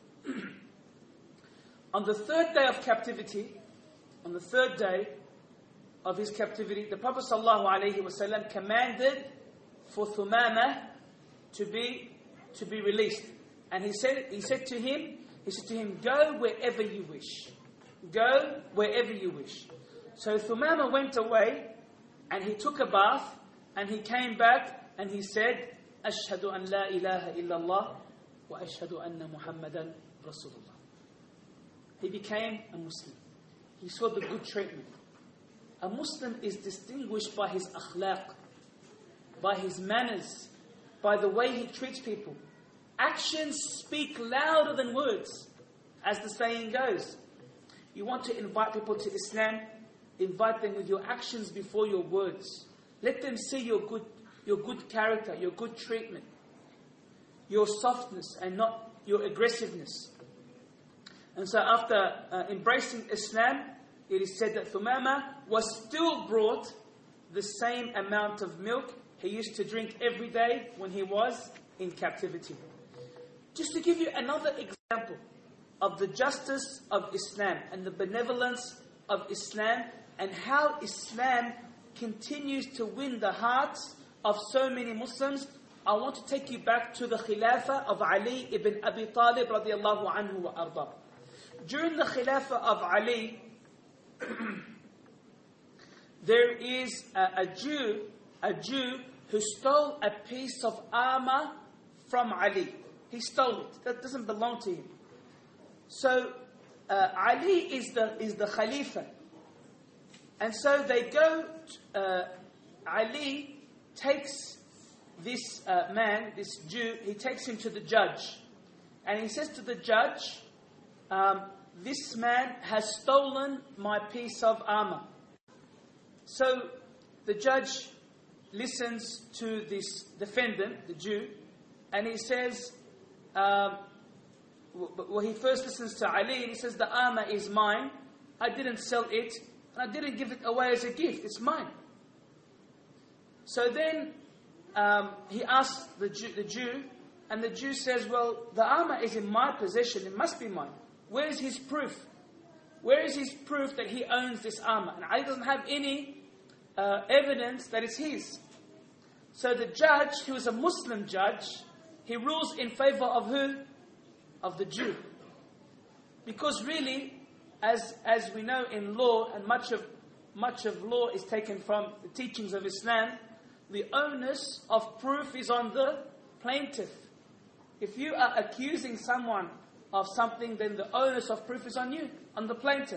On the third day of captivity, on the third day of his captivity, the Prophet ﷺ commanded for Thumama to be to be released. And he said he said to him, he said to him, go wherever you wish. Go wherever you wish. So Thumama went away and he took a bath and he came back and he said, Ashhadu an la ilaha illallah wa ashhadu anna Muhammadan Rasulullah. He became a Muslim. He saw the good treatment. A Muslim is distinguished by his akhlaq, by his manners, by the way he treats people. Actions speak louder than words, as the saying goes. You want to invite people to Islam, invite them with your actions before your words. Let them see your good, your good character, your good treatment, your softness and not your aggressiveness. And so after uh, embracing Islam, it is said that Thumama was still brought the same amount of milk he used to drink every day when he was in captivity. Just to give you another example of the justice of Islam and the benevolence of Islam and how Islam continues to win the hearts of so many Muslims, I want to take you back to the Khilafah of Ali ibn Abi Talib radiallahu anhu wa arda. During the Khilafah of Ali, there is a, a Jew, a Jew who stole a piece of armor from Ali. He stole it. That doesn't belong to him. So uh, Ali is the is the Khalifa, and so they go. Uh, Ali takes this uh, man, this Jew. He takes him to the judge, and he says to the judge, um, "This man has stolen my piece of armor." So the judge listens to this defendant, the Jew, and he says, um, well, he first listens to Ali and he says, the armor is mine. I didn't sell it and I didn't give it away as a gift. It's mine. So then um, he asks the Jew, the Jew, and the Jew says, well, the armor is in my possession. It must be mine. Where is his proof? Where is his proof that he owns this armor? And Ali doesn't have any uh, evidence that it's his. So the judge, who is a Muslim judge, he rules in favor of who? Of the Jew. Because really, as as we know in law, and much of much of law is taken from the teachings of Islam, the onus of proof is on the plaintiff. If you are accusing someone of something, then the onus of proof is on you, on the plaintiff.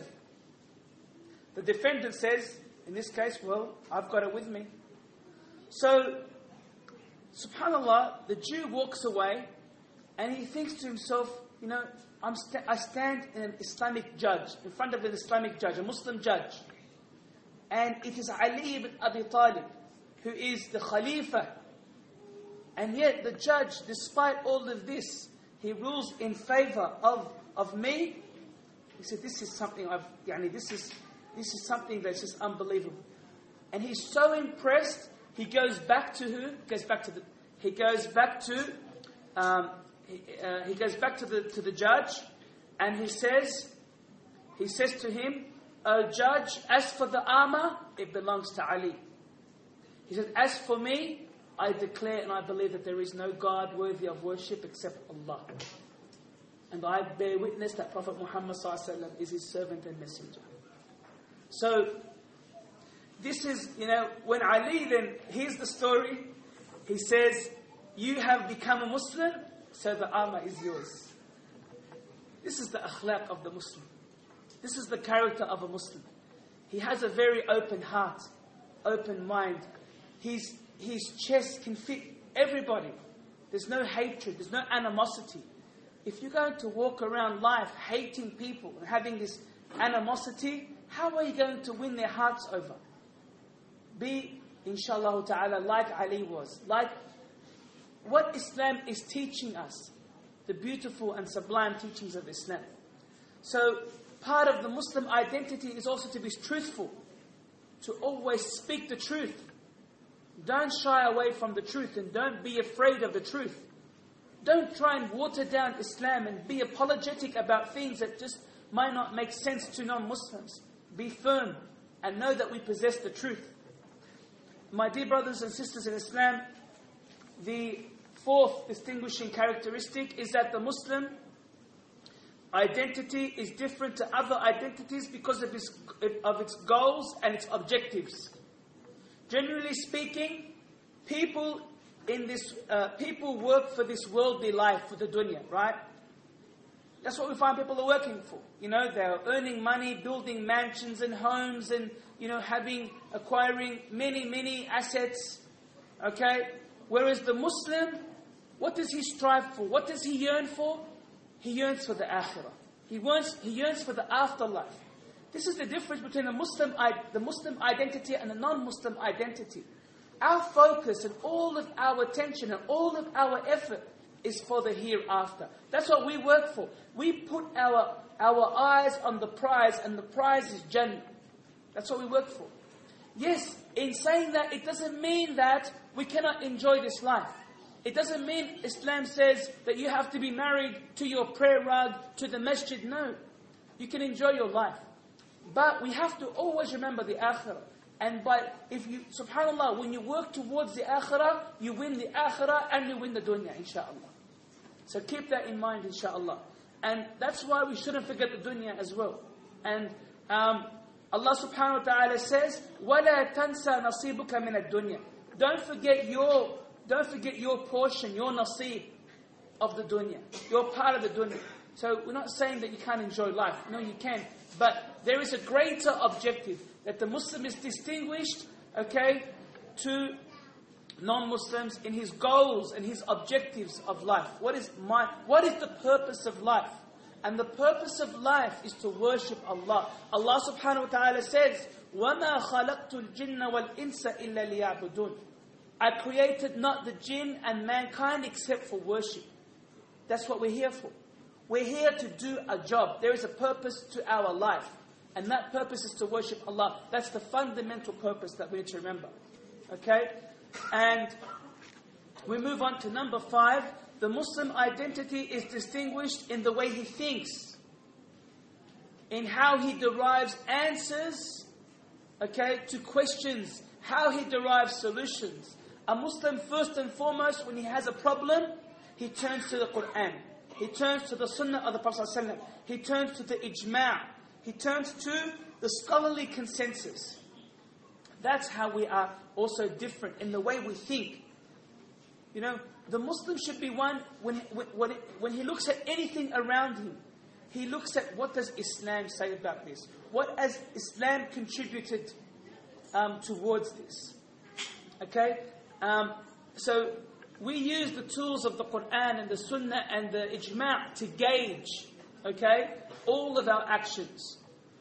The defendant says, in this case, well, I've got it with me. So, subhanAllah, the Jew walks away and he thinks to himself, you know, I'm st- I stand in an Islamic judge, in front of an Islamic judge, a Muslim judge. And it is Ali ibn Abi Talib, who is the Khalifa. And yet the judge, despite all of this, he rules in favor of, of me. He said, this is something I've, yani, this is, this is something that's just unbelievable. And he's so impressed, he goes back to who? Goes back to the, he goes back to, um, he, uh, he goes back to the, to the judge, and he says, he says to him, "O judge, as for the armor, it belongs to Ali." He says, "As for me, I declare and I believe that there is no God worthy of worship except Allah. And I bear witness that Prophet Muhammad sallallahu alaihi wasallam is his servant and messenger." So, this is, you know, when Ali then hears the story, he says, "You have become a Muslim, so the armor is yours." This is the akhlaq of the Muslim. This is the character of a Muslim. He has a very open heart, open mind. His, his chest can fit everybody. There's no hatred, there's no animosity. If you're going to walk around life hating people and having this animosity, how are you going to win their hearts over? Be, inshallah ta'ala, like Ali was. Like what Islam is teaching us. The beautiful and sublime teachings of Islam. So, part of the Muslim identity is also to be truthful. To always speak the truth. Don't shy away from the truth and don't be afraid of the truth. Don't try and water down Islam and be apologetic about things that just might not make sense to non-Muslims. Be firm and know that we possess the truth. My dear brothers and sisters in Islam, the fourth distinguishing characteristic is that the Muslim identity is different to other identities because of its, of its goals and its objectives. Generally speaking, people in this uh, people work for this worldly life, for the dunya, right? That's what we find people are working for. You know, they're earning money, building mansions and homes, and you know, having acquiring many, many assets. Okay, whereas the Muslim, what does he strive for? What does he yearn for? He yearns for the akhirah. He wants, he yearns for the afterlife. This is the difference between the Muslim, the Muslim identity and the non-Muslim identity. Our focus and all of our attention and all of our effort is for the hereafter. That's what we work for. We put our, our eyes on the prize, and the prize is Jannah. That's what we work for. Yes, in saying that, it doesn't mean that we cannot enjoy this life. It doesn't mean Islam says that you have to be married to your prayer rug, to the masjid. No. You can enjoy your life. But we have to always remember the akhirah. And by, if you, subhanAllah, when you work towards the akhirah, you win the akhirah and you win the dunya, inshaAllah. So keep that in mind, inshaAllah. And that's why we shouldn't forget the dunya as well. And um, Allah subhanahu wa ta'ala says, وَلَا تَنْسَى نَصِيبُكَ مِنَ الدُّنْيَا. Don't forget your Don't forget your portion, your nasib of the dunya. Your part of the dunya. So we're not saying that you can't enjoy life. No, you can. But there is a greater objective, that the Muslim is distinguished, okay, to non-Muslims in his goals and his objectives of life. What is my, what is the purpose of life? And the purpose of life is to worship Allah. Allah subhanahu wa ta'ala says, وَمَا خَلَقْتُ الْجِنَّ وَالْإِنسَ إِلَّا لِيَعْبُدُونَ. I created not the jinn and mankind except for worship. That's what we're here for. We're here to do a job. There is a purpose to our life. And that purpose is to worship Allah. That's the fundamental purpose that we need to remember. Okay? And we move on to number five. The Muslim identity is distinguished in the way he thinks, in how he derives answers, okay, to questions, how he derives solutions. A Muslim, first and foremost, when he has a problem, he turns to the Quran. He turns to the Sunnah of the Prophet ﷺ. He turns to the Ijma'. He turns to the scholarly consensus. That's how we are also different in the way we think. You know, the Muslim should be one, when, when, when he looks at anything around him, he looks at what does Islam say about this? What has Islam contributed um, towards this? Okay? Um, so, we use the tools of the Quran and the Sunnah and the Ijma' to gauge, okay, all of our actions.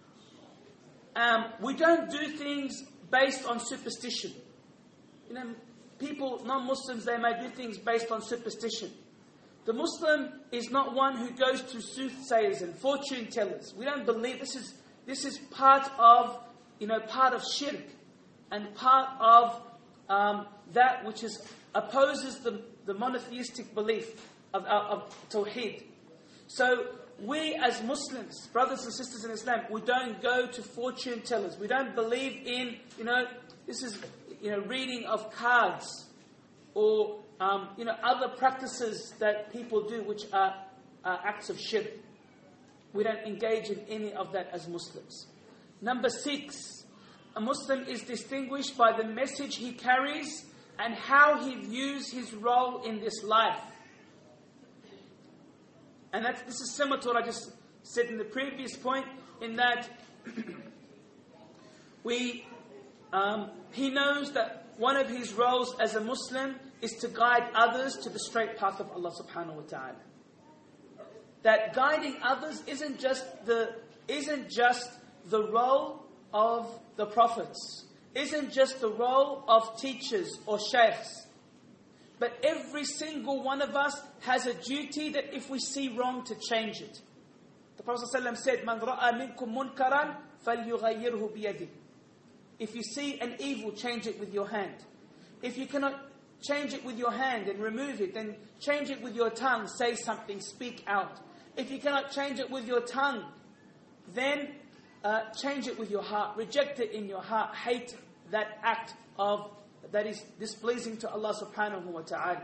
Um, we don't do things based on superstition. You know, people, non-Muslims, they may do things based on superstition. The Muslim is not one who goes to soothsayers and fortune tellers. We don't believe this is this is part of, you know, part of shirk and part of um, that which is opposes the, the monotheistic belief of, of, of Tawheed. So we as Muslims, brothers and sisters in Islam, we don't go to fortune tellers. We don't believe in, you know, this is, you know, reading of cards or, um, you know, other practices that people do which are, are acts of shirk. We don't engage in any of that as Muslims. Number six, a Muslim is distinguished by the message he carries and how he views his role in this life. And that's, this is similar to what I just said in the previous point, in that we, um, he knows that one of his roles as a Muslim is to guide others to the straight path of Allah subhanahu wa ta'ala. That guiding others isn't just the isn't just the role of the prophets, isn't just the role of teachers or sheikhs, but every single one of us has a duty that if we see wrong, to change it. The Prophet ﷺ said, "Man ra'a minkum munkaran falyughayyirhu biyadihi." If you see an evil, change it with your hand. If you cannot change it with your hand and remove it, then change it with your tongue. Say something, speak out. If you cannot change it with your tongue, then uh, change it with your heart. Reject it in your heart. Hate that act of that is displeasing to Allah subhanahu wa ta'ala.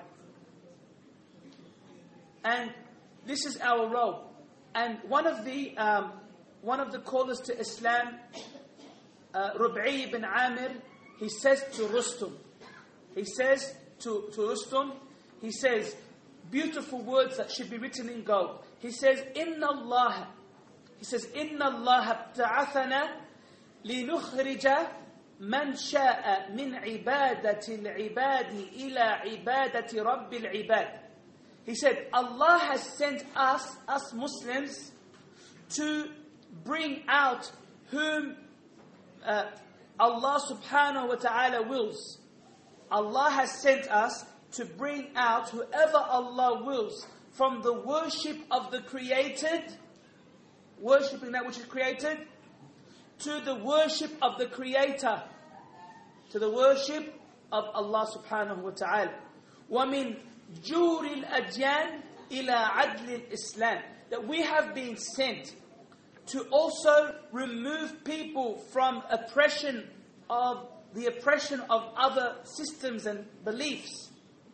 And this is our role. And one of the um, one of the callers to Islam, uh, Rub'i ibn Amir, he says to Rustum, he says to, to Rustum, he says, beautiful words that should be written in gold. He says, Inna Allah, he says, Inna Allah ta'athana linukhrija man sha'a min ibadati al-ibadi ila ibadati rabbil ibad. He said, Allah has sent us, us Muslims, to bring out whom uh, Allah subhanahu wa ta'ala wills. Allah has sent us to bring out whoever Allah wills from the worship of the created, worshipping that which is created, to the worship of the Creator, to the worship of Allah subhanahu wa ta'ala. وَمِن جُورِ الْأَدْيَانِ إِلَىٰ عَدْلِ الْإِسْلَامِ. That we have been sent to also remove people from oppression of the oppression of other systems and beliefs,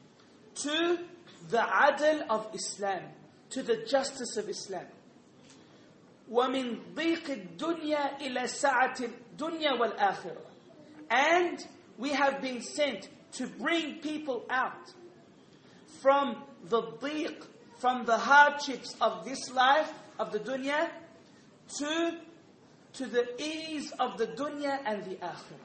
to the adl of Islam, to the justice of Islam. وَمِن ضِيقِ الدُّنْيَا إِلَى سَعَةِ الدُّنْيَا وَالْآخِرَةِ. And we have been sent to bring people out from the dhiq, from the hardships of this life, of the dunya, to, to the ease of the dunya and the akhirah.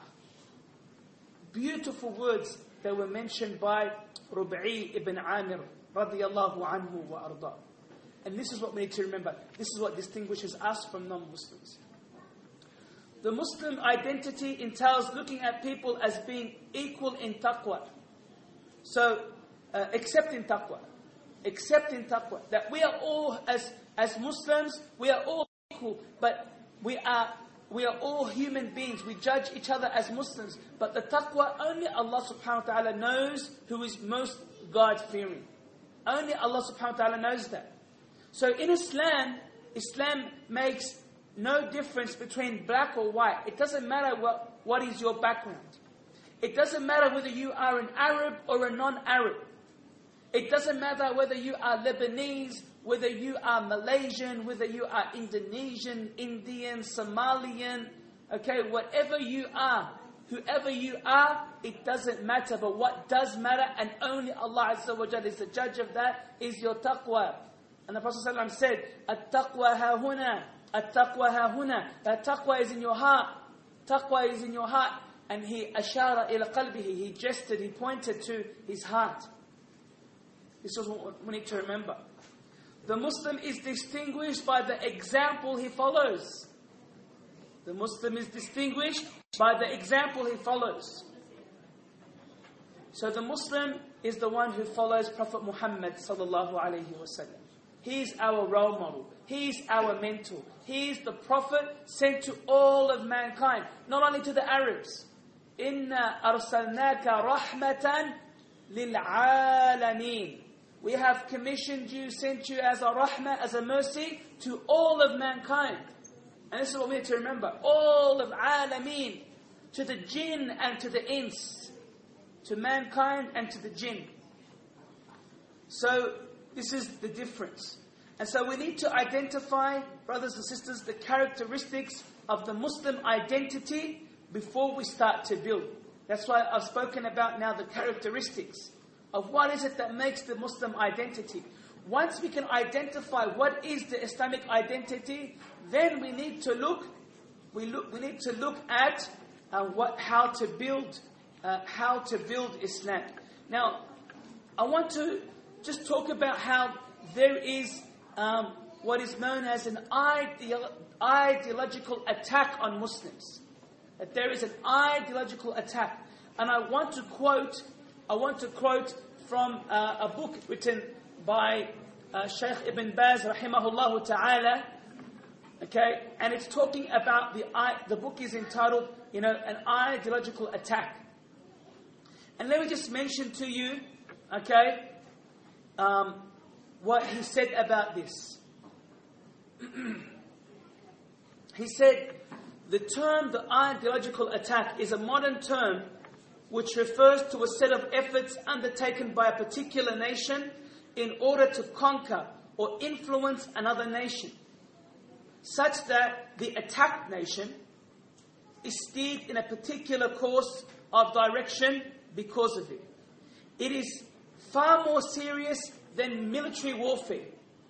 Beautiful words that were mentioned by Rub'i ibn Amir radiyallahu anhu wa arda. And this is what we need to remember. This is what distinguishes us from non-Muslims. The Muslim identity entails looking at people as being equal in taqwa. So, uh, except in taqwa. Except in taqwa. That we are all, as, as Muslims, we are all equal. But we are we are all human beings. We judge each other as Muslims. But the taqwa, only Allah subhanahu wa ta'ala knows who is most God-fearing. Only Allah subhanahu wa ta'ala knows that. So in Islam, Islam makes no difference between black or white. It doesn't matter what, what is your background. It doesn't matter whether you are an Arab or a non-Arab. It doesn't matter whether you are Lebanese, whether you are Malaysian, whether you are Indonesian, Indian, Somalian. Okay, whatever you are, whoever you are, it doesn't matter. But what does matter, and only Allah Azza wa Jalla is the judge of that, is your taqwa. And the Prophet ﷺ said, At-taqwa ha-huna, At-taqwa ha-huna. That taqwa is in your heart. Taqwa is in your heart. And he ashara ila qalbihi. He gestured, he pointed to his heart. This is what we need to remember. The Muslim is distinguished by the example he follows. The Muslim is distinguished by the example he follows. So the Muslim is the one who follows Prophet Muhammad sallallahu alaihi wasallam. He is our role model. He is our mentor. He is the Prophet sent to all of mankind, not only to the Arabs. Inna arsalnaka rahmatan lil alamin. We have commissioned you, sent you as a rahmah, as a mercy to all of mankind. And this is what we need to remember. All of alameen, to the jinn and to the ins, to mankind and to the jinn. So this is the difference. And so we need to identify, brothers and sisters, the characteristics of the Muslim identity before we start to build. That's why I've spoken about now the characteristics of what is it that makes the Muslim identity. Once we can identify what is the Islamic identity, then we need to look, we look, we need to look at uh, what, how to build, uh, how to build Islam. Now, I want to just talk about how there is um, what is known as an ideolo- ideological attack on Muslims. That there is an ideological attack, and I want to quote. I want to quote from uh, a book written by uh, Shaykh Ibn Baz, rahimahullah ta'ala. Okay, and it's talking about the the book is entitled, you know, an ideological attack. And let me just mention to you, okay, um, what he said about this. He said, the term, the ideological attack, is a modern term which refers to a set of efforts undertaken by a particular nation in order to conquer or influence another nation, such that the attacked nation is steered in a particular course of direction because of it. It is far more serious than military warfare.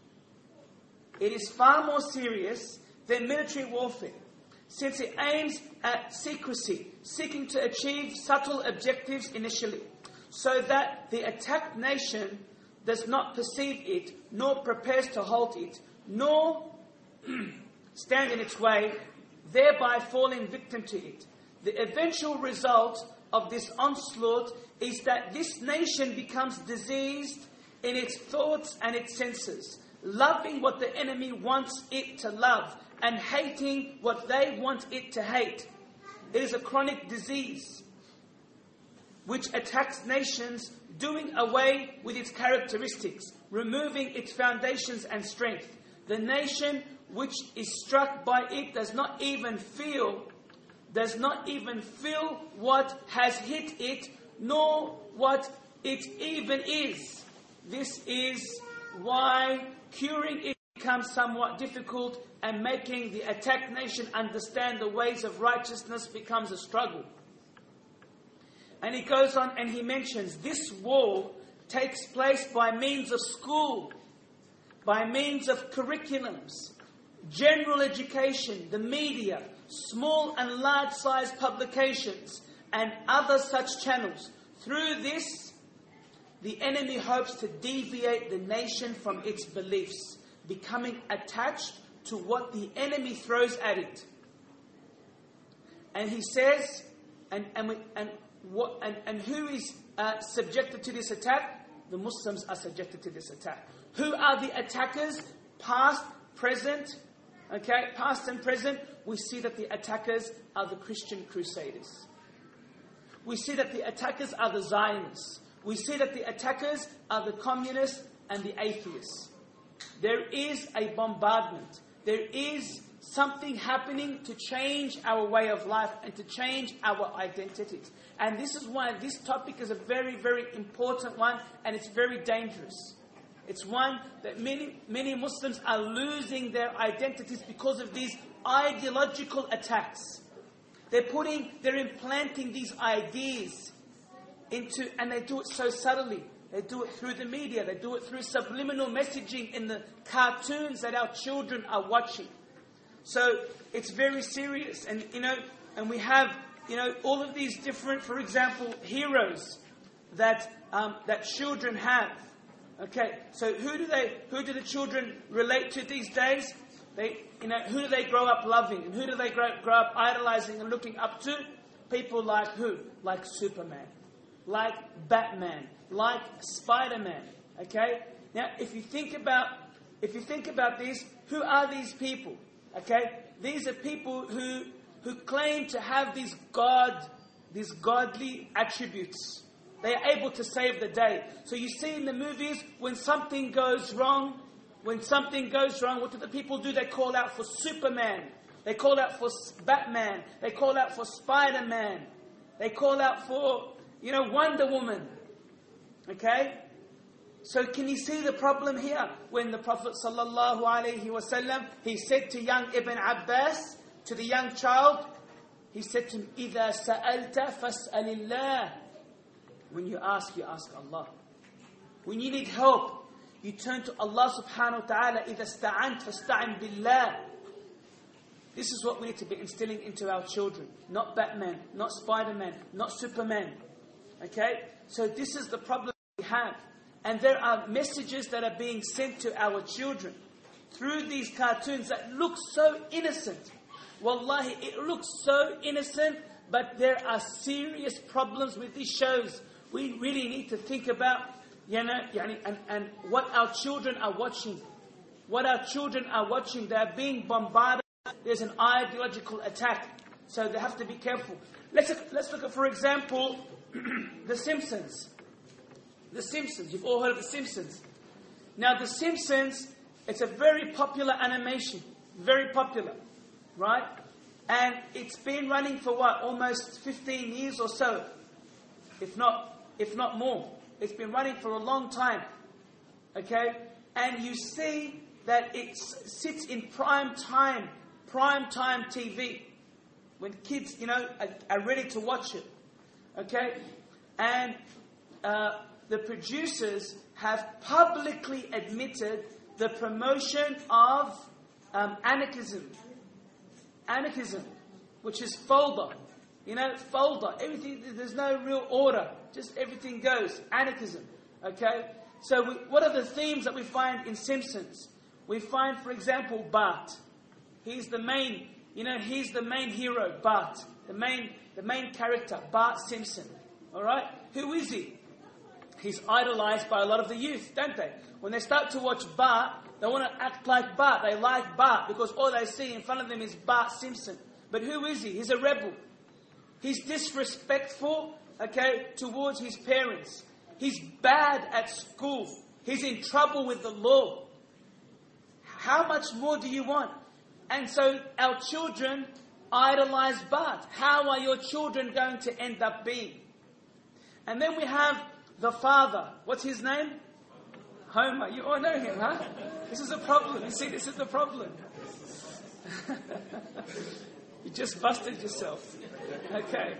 It is far more serious than military warfare, since it aims at secrecy, seeking to achieve subtle objectives initially, so that the attacked nation does not perceive it, nor prepares to halt it, nor stand in its way, thereby falling victim to it. The eventual result of this onslaught is that this nation becomes diseased in its thoughts and its senses, loving what the enemy wants it to love and hating what they want it to hate. It is a chronic disease which attacks nations, doing away with its characteristics, removing its foundations and strength. The nation which is struck by it does not even feel, does not even feel what has hit it, nor what it even is. This is why curing it becomes somewhat difficult, and making the attacked nation understand the ways of righteousness becomes a struggle. And he goes on and he mentions this war takes place by means of school, by means of curriculums, general education, the media, small and large-sized publications, and other such channels. Through this, the enemy hopes to deviate the nation from its beliefs, becoming attached to what the enemy throws at it. And he says, and and we, and what and, and who is uh, subjected to this attack? The Muslims are subjected to this attack. Who are the attackers? Past, present, okay, past and present. We see that the attackers are the Christian crusaders. We see that the attackers are the Zionists. We see that the attackers are the communists and the atheists. There is a bombardment. There is something happening to change our way of life and to change our identities. And this is why this topic is a very, very important one, and it's very dangerous. It's one that many, many Muslims are losing their identities because of these ideological attacks. They're putting, they're implanting these ideas into, and they do it so subtly. They do it through the media. They do it through subliminal messaging in the cartoons that our children are watching. So it's very serious. And, you know, and we have, you know, all of these different, for example, heroes that um, that children have. Okay, so who do they, who do the children relate to these days? They, you know, who do they grow up loving? And who do they grow, grow up idolizing and looking up to? People like who? Like Superman. Like Batman. Like Spider-Man. Okay? Now, if you think about, if you think about this, who are these people? Okay? These are people who, who claim to have these God, these godly attributes. They are able to save the day. So you see in the movies, when something goes wrong, when something goes wrong, what do the people do? They call out for Superman. They call out for Batman. They call out for Spider-Man. They call out for, you know, Wonder Woman. Okay? So can you see the problem here? When the Prophet sallallahu alaihi wasallam, he said to young Ibn Abbas, to the young child, he said to him, إِذَا سَأَلْتَ فَاسْأَلِ اللَّهِ. When you ask, you ask Allah. When you need help, you turn to Allah subhanahu wa ta'ala. إِذَا اسْتَعَنْتَ فَاسْتَعِنْ بِاللَّهِ. This is what we need to be instilling into our children. Not Batman, not Spider-Man, not Superman. Okay? So this is the problem we have. And there are messages that are being sent to our children through these cartoons that look so innocent. Wallahi, it looks so innocent, but there are serious problems with these shows. We really need to think about, you know, and, and what our children are watching. What our children are watching. They are being bombarded. There's an ideological attack. So they have to be careful. Let's, let's look at, for example, The Simpsons. The Simpsons. You've all heard of The Simpsons. Now, The Simpsons, it's a very popular animation. Very popular. Right? And it's been running for what? Almost fifteen years or so. if not, if not more. It's been running for a long time. Okay? And you see that it sits in prime time, prime time T V. When kids, you know, are, are ready to watch it. Okay? And uh, the producers have publicly admitted the promotion of um, anarchism. Anarchism, which is fawda. You know, fawda. Everything, there's no real order. Just everything goes. Anarchism. Okay? So we, what are the themes that we find in Simpsons? We find, for example, Bart. He's the main, you know, he's the main hero, Bart. The main, the main character, Bart Simpson. Alright? Who is he? He's idolized by a lot of the youth, don't they? When they start to watch Bart, they want to act like Bart. They like Bart because all they see in front of them is Bart Simpson. But who is he? He's a rebel. He's disrespectful, okay, towards his parents. He's bad at school. He's in trouble with the law. How much more do you want? And so our children idolize Bart. How are your children going to end up being? And then we have the father. What's his name? Homer. You all know him, huh? This is a problem. You see, this is the problem. You just busted yourself. Okay.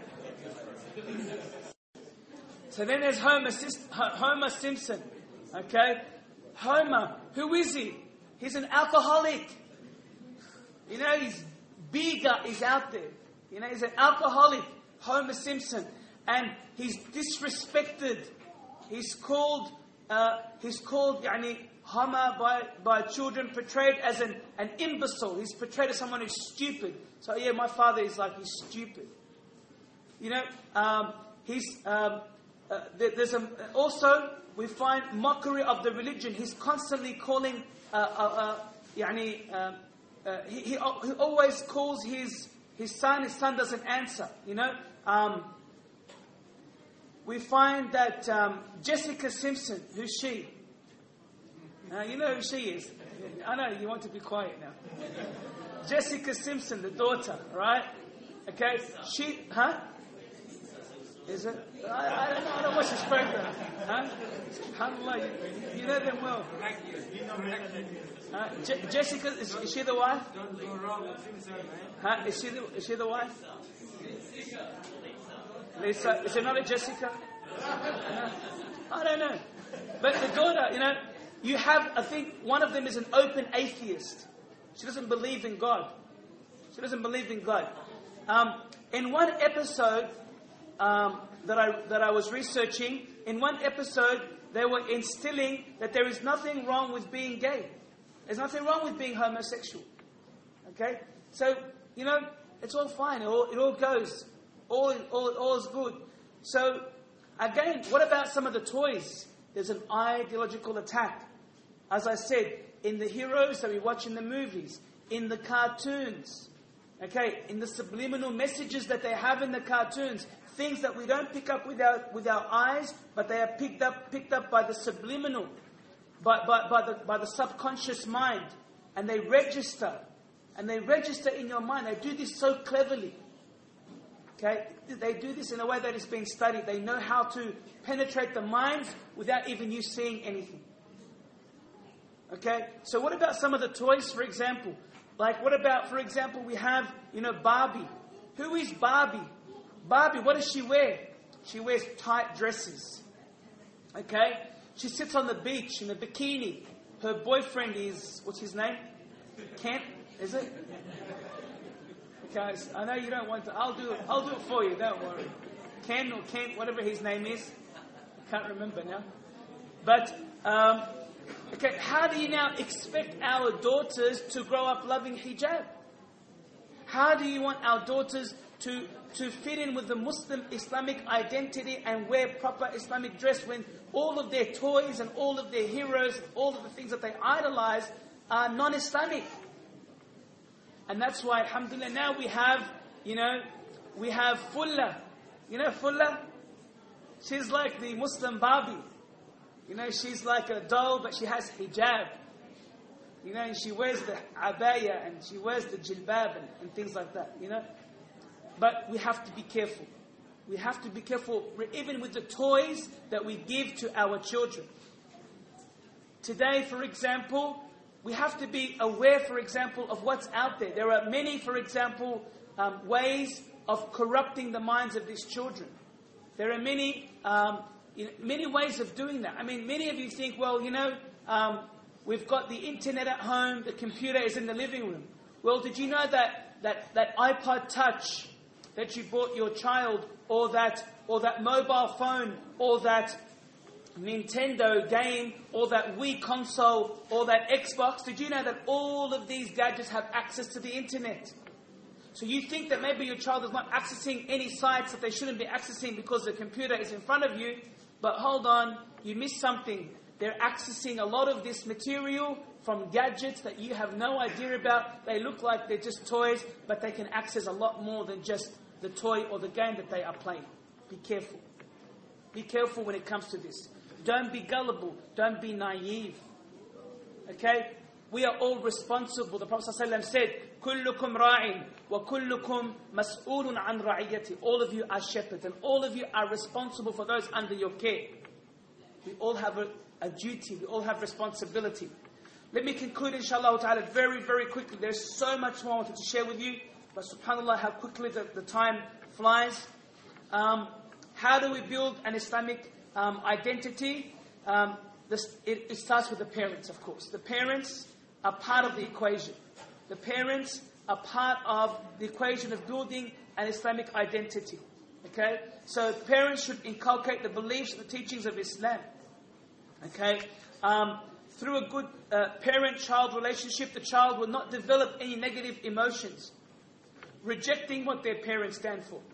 So then there's Homer, Homer Simpson. Okay? Homer, who is he? He's an alcoholic. You know, his bigger is out there. You know, he's an alcoholic. Homer Simpson. And he's disrespected. He's called, uh, he's called, yani, Homer by, by children portrayed as an, an imbecile. He's portrayed as someone who's stupid. So yeah, my father is like, he's stupid. You know, um, he's, um, uh, there, there's a, also, we find mockery of the religion. He's constantly calling, uh, uh, uh, yani, uh, uh, he, he, he always calls his, his son, his son doesn't answer, you know. Um, we find that um, Jessica Simpson, who's she? Uh, you know who she is. I know, you want to be quiet now. Jessica Simpson, the daughter, right? Okay, she, huh? Is it? I, I don't know, I don't watch this program. Huh? SubhanAllah, you, you know them well. Uh, Je- Jessica, is, is she the wife? Huh? Is she the, is she the wife? Lisa, is there not a Jessica? No. I don't know. But the daughter, you know, you have, I think one of them is an open atheist. She doesn't believe in God. She doesn't believe in God. Um, in one episode um, that I that I was researching, in one episode they were instilling that there is nothing wrong with being gay. There's nothing wrong with being homosexual. Okay? So, you know, it's all fine. It all, it all goes. All, all, all is good. So, again, what about some of the toys? There's an ideological attack. As I said, in the heroes that we watch in the movies, in the cartoons, okay, in the subliminal messages that they have in the cartoons, things that we don't pick up with our with our eyes, but they are picked up picked up by the subliminal, by by, by the by the subconscious mind, and they register, and they register in your mind. They do this so cleverly. Okay, they do this in a way that is being studied. They know how to penetrate the minds without even you seeing anything. Okay, so what about some of the toys, for example? Like, what about, for example, we have, you know, Barbie. Who is Barbie? Barbie, what does she wear? She wears tight dresses. Okay, she sits on the beach in a bikini. Her boyfriend is, what's his name? Kent, is it? Guys, I know you don't want to. I'll do it. I'll do it for you. Don't worry. Ken or Kent, whatever his name is. I can't remember now. But um, okay, how do you now expect our daughters to grow up loving hijab? How do you want our daughters to to fit in with the Muslim Islamic identity and wear proper Islamic dress when all of their toys and all of their heroes, all of the things that they idolize are non-Islamic? And that's why, alhamdulillah, now we have, you know, we have Fulla. You know Fulla? She's like the Muslim Barbie. You know, she's like a doll, but she has hijab. You know, and she wears the abaya and she wears the jilbab and, and things like that, you know. But we have to be careful. We have to be careful, even with the toys that we give to our children. Today, for example, we have to be aware, for example, of what's out there. There are many, for example, um, ways of corrupting the minds of these children. There are many, um, you know, many ways of doing that. I mean, many of you think, well, you know, um, we've got the internet at home, the computer is in the living room. Well, did you know that that, that iPod Touch that you bought your child, or that or that mobile phone, or that Nintendo game, or that Wii console, or that Xbox, did you know that all of these gadgets have access to the internet? So you think that maybe your child is not accessing any sites that they shouldn't be accessing because the computer is in front of you, but hold on, you missed something. They're accessing a lot of this material from gadgets that you have no idea about. They look like they're just toys, but they can access a lot more than just the toy or the game that they are playing. Be careful. Be careful when it comes to this. Don't be gullible. Don't be naive. Okay? We are all responsible. The Prophet ﷺ said, كُلُّكُمْ رَاعٍ وَكُلُّكُمْ مَسْئُولٌ عَنْ رَعِيَّتِهِ. All of you are shepherds, and all of you are responsible for those under your care. We all have a, a duty. We all have responsibility. Let me conclude, inshallah ta'ala, very, very quickly. There's so much more I wanted to share with you, but subhanAllah, how quickly the, the time flies. Um, how do we build an Islamic um, identity? Um, this, it, it starts with the parents, of course. The parents are part of the equation. The parents are part of the equation of building an Islamic identity. Okay? So parents should inculcate the beliefs and the teachings of Islam. Okay? Um, through a good uh, parent-child relationship, the child will not develop any negative emotions, rejecting what their parents stand for.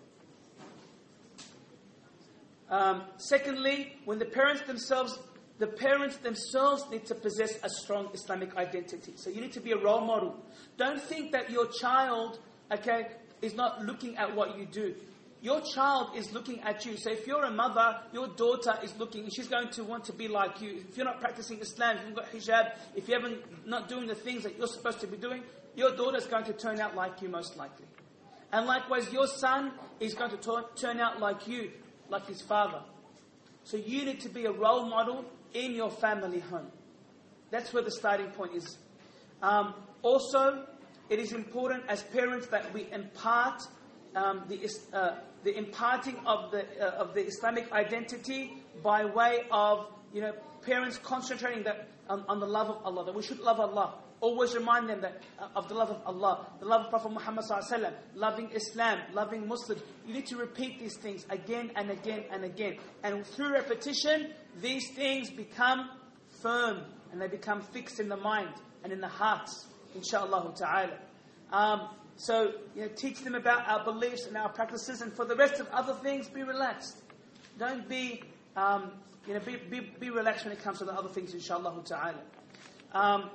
Um, secondly, when the parents themselves, the parents themselves need to possess a strong Islamic identity. So you need to be a role model. Don't think that your child, okay, is not looking at what you do. Your child is looking at you. So if you're a mother, your daughter is looking, and she's going to want to be like you. If you're not practicing Islam, if you've got hijab, if you haven't not doing the things that you're supposed to be doing, your daughter is going to turn out like you most likely. And likewise, your son is going to t- turn out like you, like his father. So you need to be a role model in your family home. That's where the starting point is. Um, also, it is important as parents that we impart um, the uh, the imparting of the uh, of the Islamic identity by way of, you know, parents concentrating that on, on the love of Allah, that we should love Allah. Always remind them that uh, of the love of Allah, the love of Prophet Muhammad sallallahu alaihi wasallam, loving Islam, loving Muslims. You need to repeat these things again and again and again. And through repetition, these things become firm and they become fixed in the mind and in the hearts, inshaAllah ta'ala. Um, so, you know, teach them about our beliefs and our practices, and for the rest of other things, be relaxed. Don't be, um, you know, be, be, be relaxed when it comes to the other things, inshaAllah ta'ala. Um,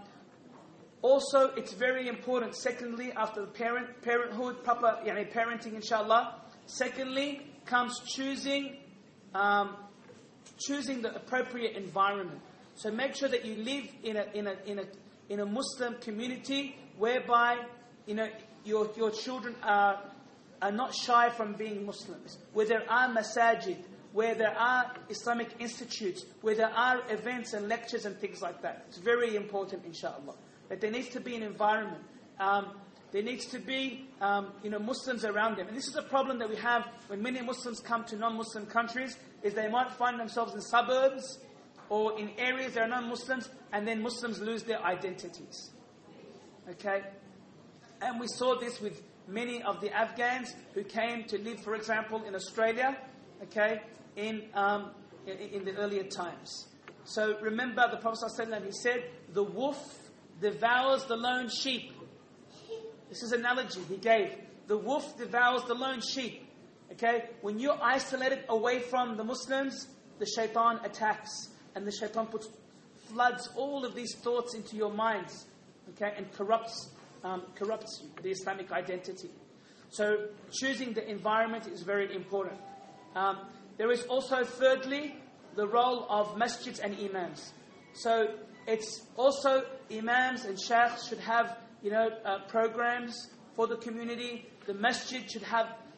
Also, it's very important, secondly, after the parent, parenthood, proper yani parenting, inshallah. Secondly, comes choosing um, choosing the appropriate environment. So make sure that you live in a in a in a in a Muslim community whereby, you know, your your children are are not shy from being Muslims, where there are masajid, where there are Islamic institutes, where there are events and lectures and things like that. It's very important, inshallah. That there needs to be an environment. Um, there needs to be, um, you know, Muslims around them. And this is a problem that we have when many Muslims come to non-Muslim countries, is they might find themselves in suburbs or in areas that are non-Muslims, and then Muslims lose their identities. Okay? And we saw this with many of the Afghans who came to live, for example, in Australia, okay, in, um, in, in the earlier times. So remember the Prophet ﷺ, he said, the wolf devours the lone sheep. This is an analogy he gave. The wolf devours the lone sheep. Okay? When you're isolated away from the Muslims, the shaitan attacks. And the shaitan puts, floods all of these thoughts into your minds. Okay? And corrupts, um, corrupts you, the Islamic identity. So choosing the environment is very important. Um, there is also, thirdly, the role of masjids and imams. So it's also imams and shaykhs should have, you know, uh, programs for the community. The masjid should have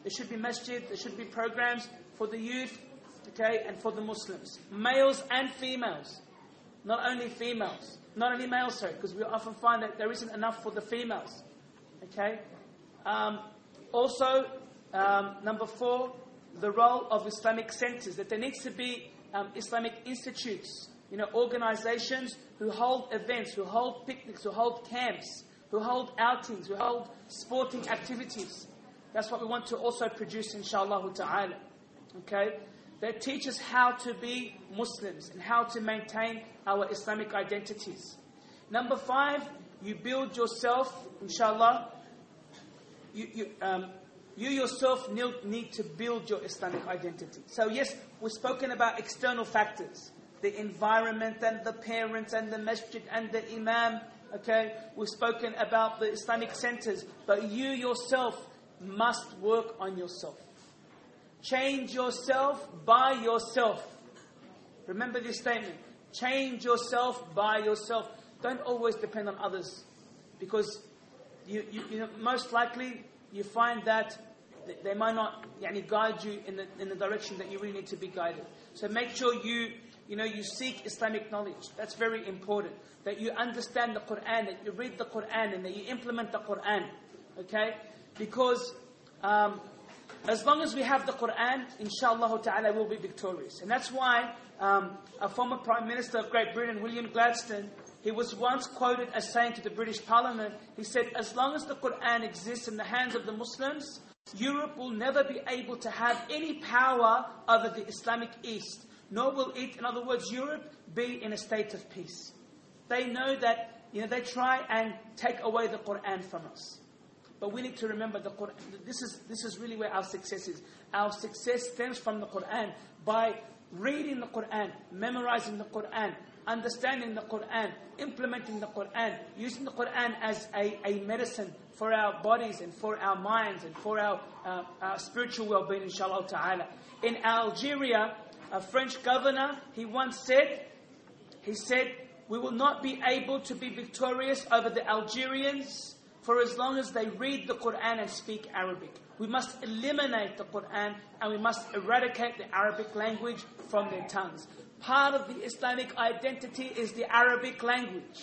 There should be masjid, there should be programs for the youth, okay, and for the Muslims. Males and females. Not only females. Not only males, sorry, because we often find that there isn't enough for the females. Okay? Um, also, um, number four, the role of Islamic centers. That there needs to be um, Islamic institutes, you know, organizations who hold events, who hold picnics, who hold camps, who hold outings, who hold sporting activities. That's what we want to also produce, inshallah ta'ala. Okay? They teach us how to be Muslims and how to maintain our Islamic identities. Number five, you build yourself, inshallah. You, you, um, you yourself need, need to build your Islamic identity. So yes, we've spoken about external factors. The environment and the parents and the masjid and the imam. Okay, we've spoken about the Islamic centers. But you yourself must work on yourself. Change yourself by yourself. Remember this statement. Change yourself by yourself. Don't always depend on others. Because you, you, you know, most likely you find that they might not yani, guide you in the, in the direction that you really need to be guided. So make sure you, you know, you seek Islamic knowledge. That's very important. That you understand the Quran, that you read the Quran, and that you implement the Quran. Okay? Because um, as long as we have the Quran, inshallah ta'ala, we'll be victorious. And that's why um, a former Prime Minister of Great Britain, William Gladstone, he was once quoted as saying to the British Parliament, he said, as long as the Quran exists in the hands of the Muslims, Europe will never be able to have any power over the Islamic East. Nor will it, in other words, Europe, be in a state of peace. They know that, you know, they try and take away the Quran from us. But we need to remember the Quran. This is, this is really where our success is. Our success stems from the Quran. By reading the Quran, memorizing the Quran, understanding the Quran, implementing the Quran, using the Quran as a, a medicine for our bodies and for our minds and for our, uh, our spiritual well-being, inshallah ta'ala. In Algeria, a French governor, he once said, he said, we will not be able to be victorious over the Algerians for as long as they read the Quran and speak Arabic. We must eliminate the Quran and we must eradicate the Arabic language from their tongues. Part of the Islamic identity is the Arabic language.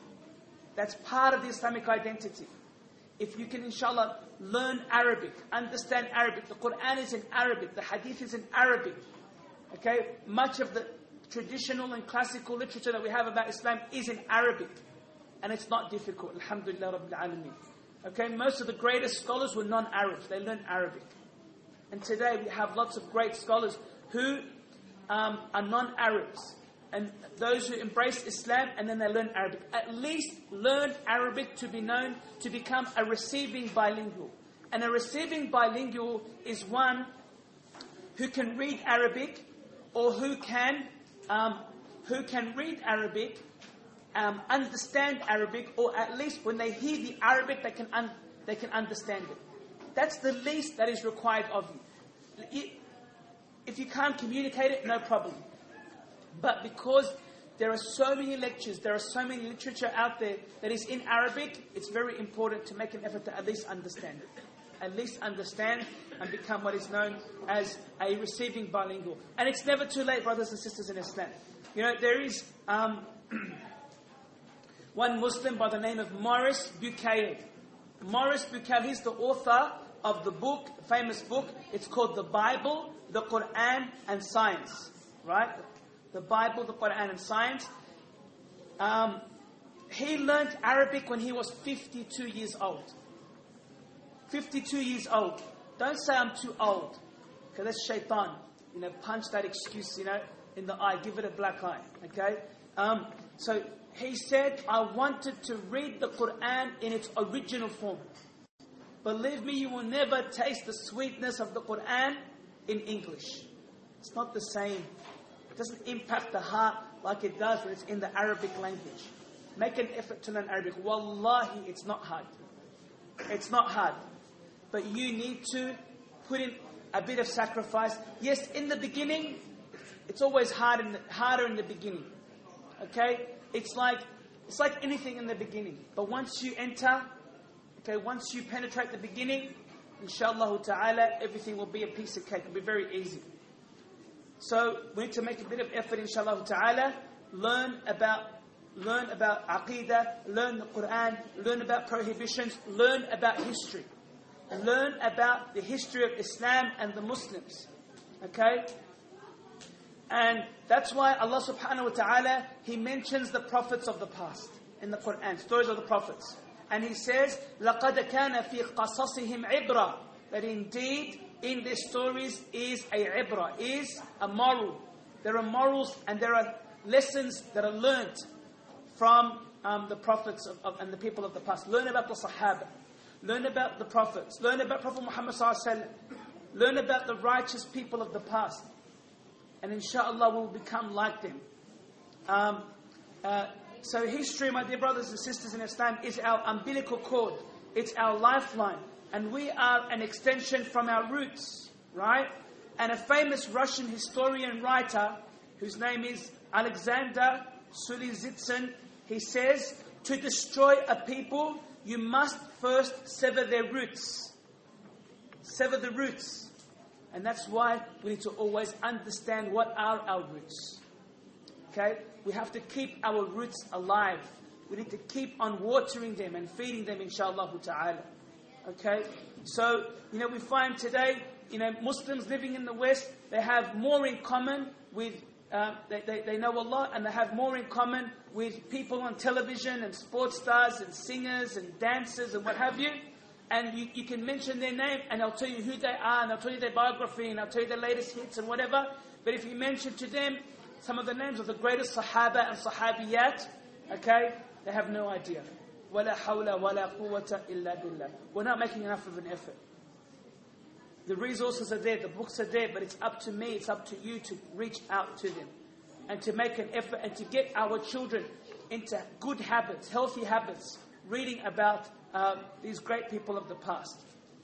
That's part of the Islamic identity. If you can, inshallah, learn Arabic, understand Arabic. The Quran is in Arabic. The Hadith is in Arabic. Okay? Much of the traditional and classical literature that we have about Islam is in Arabic. And it's not difficult. Alhamdulillah Rabbil Alameen. Okay? Most of the greatest scholars were non-Arabs. They learned Arabic. And today we have lots of great scholars who um, are non-Arabs. And those who embrace Islam and then they learn Arabic. At least learn Arabic to be known to become a receiving bilingual. And a receiving bilingual is one who can read Arabic or who can um, who can read Arabic, um, understand Arabic, or at least when they hear the Arabic, they can un- they can understand it. That's the least that is required of you. If you can't communicate it, no problem. But because there are so many lectures, there are so many literature out there that is in Arabic, it's very important to make an effort to at least understand it. At least understand and become what is known as a receiving bilingual. And it's never too late, brothers and sisters in Islam. You know, there is um, one Muslim by the name of Maurice Bucaille. Maurice Bucaille, he's the author of the book, the famous book. It's called The Bible, the Quran and Science. Right? The Bible, the Quran and Science. Um, he learned Arabic when he was fifty-two years old. fifty-two years old. Don't say I'm too old. Because that's shaitan. You know, punch that excuse, you know, in the eye. Give it a black eye. Okay? Um, so he said, I wanted to read the Quran in its original form. Believe me, you will never taste the sweetness of the Quran in English. It's not the same. It doesn't impact the heart like it does when it's in the Arabic language. Make an effort to learn Arabic. Wallahi, it's not hard. It's not hard. But you need to put in a bit of sacrifice. Yes, in the beginning, it's always hard in the, harder in the beginning. Okay? It's like it's like anything in the beginning. But once you enter, okay, once you penetrate the beginning, inshallah ta'ala, everything will be a piece of cake. It'll be very easy. So we need to make a bit of effort, inshallah ta'ala, learn about learn about Aqidah, learn the Quran, learn about prohibitions, learn about history. Learn about the history of Islam and the Muslims. Okay? And that's why Allah subhanahu wa ta'ala, He mentions the prophets of the past in the Quran, stories of the prophets. And He says, لَقَدْ كَانَ فِي قَصَصِهِمْ عِبْرًا, that indeed in their stories is a ibra, is a moral. There are morals and there are lessons that are learnt from um, the prophets of, of, and the people of the past. Learn about the Sahaba. Learn about the prophets. Learn about Prophet Muhammad sallallahu alaihi wasallam. Learn about the righteous people of the past. And inshallah we'll become like them. Um, uh, so history, my dear brothers and sisters in Islam, is our umbilical cord. It's our lifeline. And we are an extension from our roots. Right? And a famous Russian historian writer, whose name is Alexander Solzhenitsyn, he says, to destroy a people, you must first sever their roots. Sever the roots. And that's why we need to always understand what are our roots. Okay? We have to keep our roots alive. We need to keep on watering them and feeding them, inshallah ta'ala. Okay? So, you know, we find today, you know, Muslims living in the West, they have more in common with, uh, they, they, they know Allah, and they have more in common with people on television and sports stars and singers and dancers and what have you. And you, you can mention their name and they'll tell you who they are and they'll tell you their biography and they'll tell you their latest hits and whatever. But if you mention to them some of the names of the greatest Sahaba and Sahabiyat, okay, they have no idea. وَلَا حَوْلَ وَلَا قُوَّةَ إِلَّا بِاللَّهِ. We're not making enough of an effort. The resources are there, the books are there, but it's up to me, it's up to you to reach out to them. And to make an effort and to get our children into good habits, healthy habits, reading about uh, these great people of the past.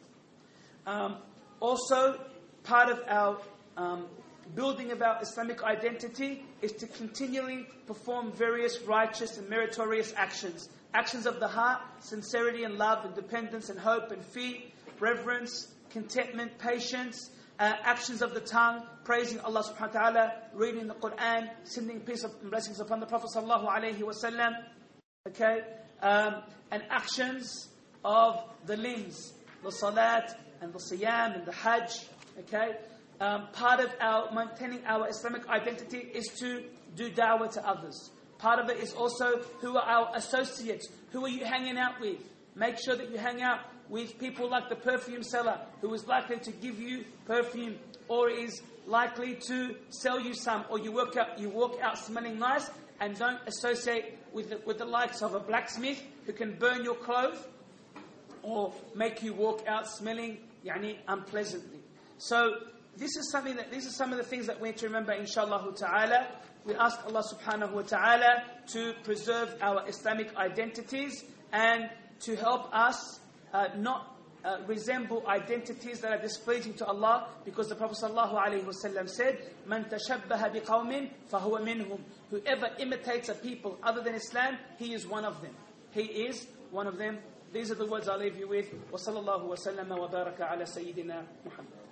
Um, also, part of our um, building of our Islamic identity is to continually perform various righteous and meritorious actions. Actions of the heart, sincerity and love and dependence and hope and fear, reverence, contentment, patience. Uh, actions of the tongue, praising Allah subhanahu wa ta'ala, reading the Quran, sending peace and blessings upon the Prophet sallallahu alayhi wa sallam. Okay? Um, and actions of the limbs, the salat and the siyam and the hajj. Okay? Um, part of our maintaining our Islamic identity is to do da'wah to others. Part of it is also who are our associates, who are you hanging out with. Make sure that you hang out with people like the perfume seller, who is likely to give you perfume or is likely to sell you some, or you work out, you walk out smelling nice, and don't associate with the, with the likes of a blacksmith who can burn your clothes or make you walk out smelling yani, unpleasantly. So this is something that these are some of the things that we need to remember, inshallah ta'ala. We ask Allah subhanahu wa ta'ala to preserve our Islamic identities and to help us uh, not uh, resemble identities that are displeasing to Allah, because the Prophet sallallahu alaihi wasallam said, "Man tashabbaha biqawmin fahuwa minhum." Whoever imitates a people other than Islam, he is one of them. He is one of them. These are the words I leave you with. Wa sallallahu wa sallama wa baraka ala sayyidina Muhammad.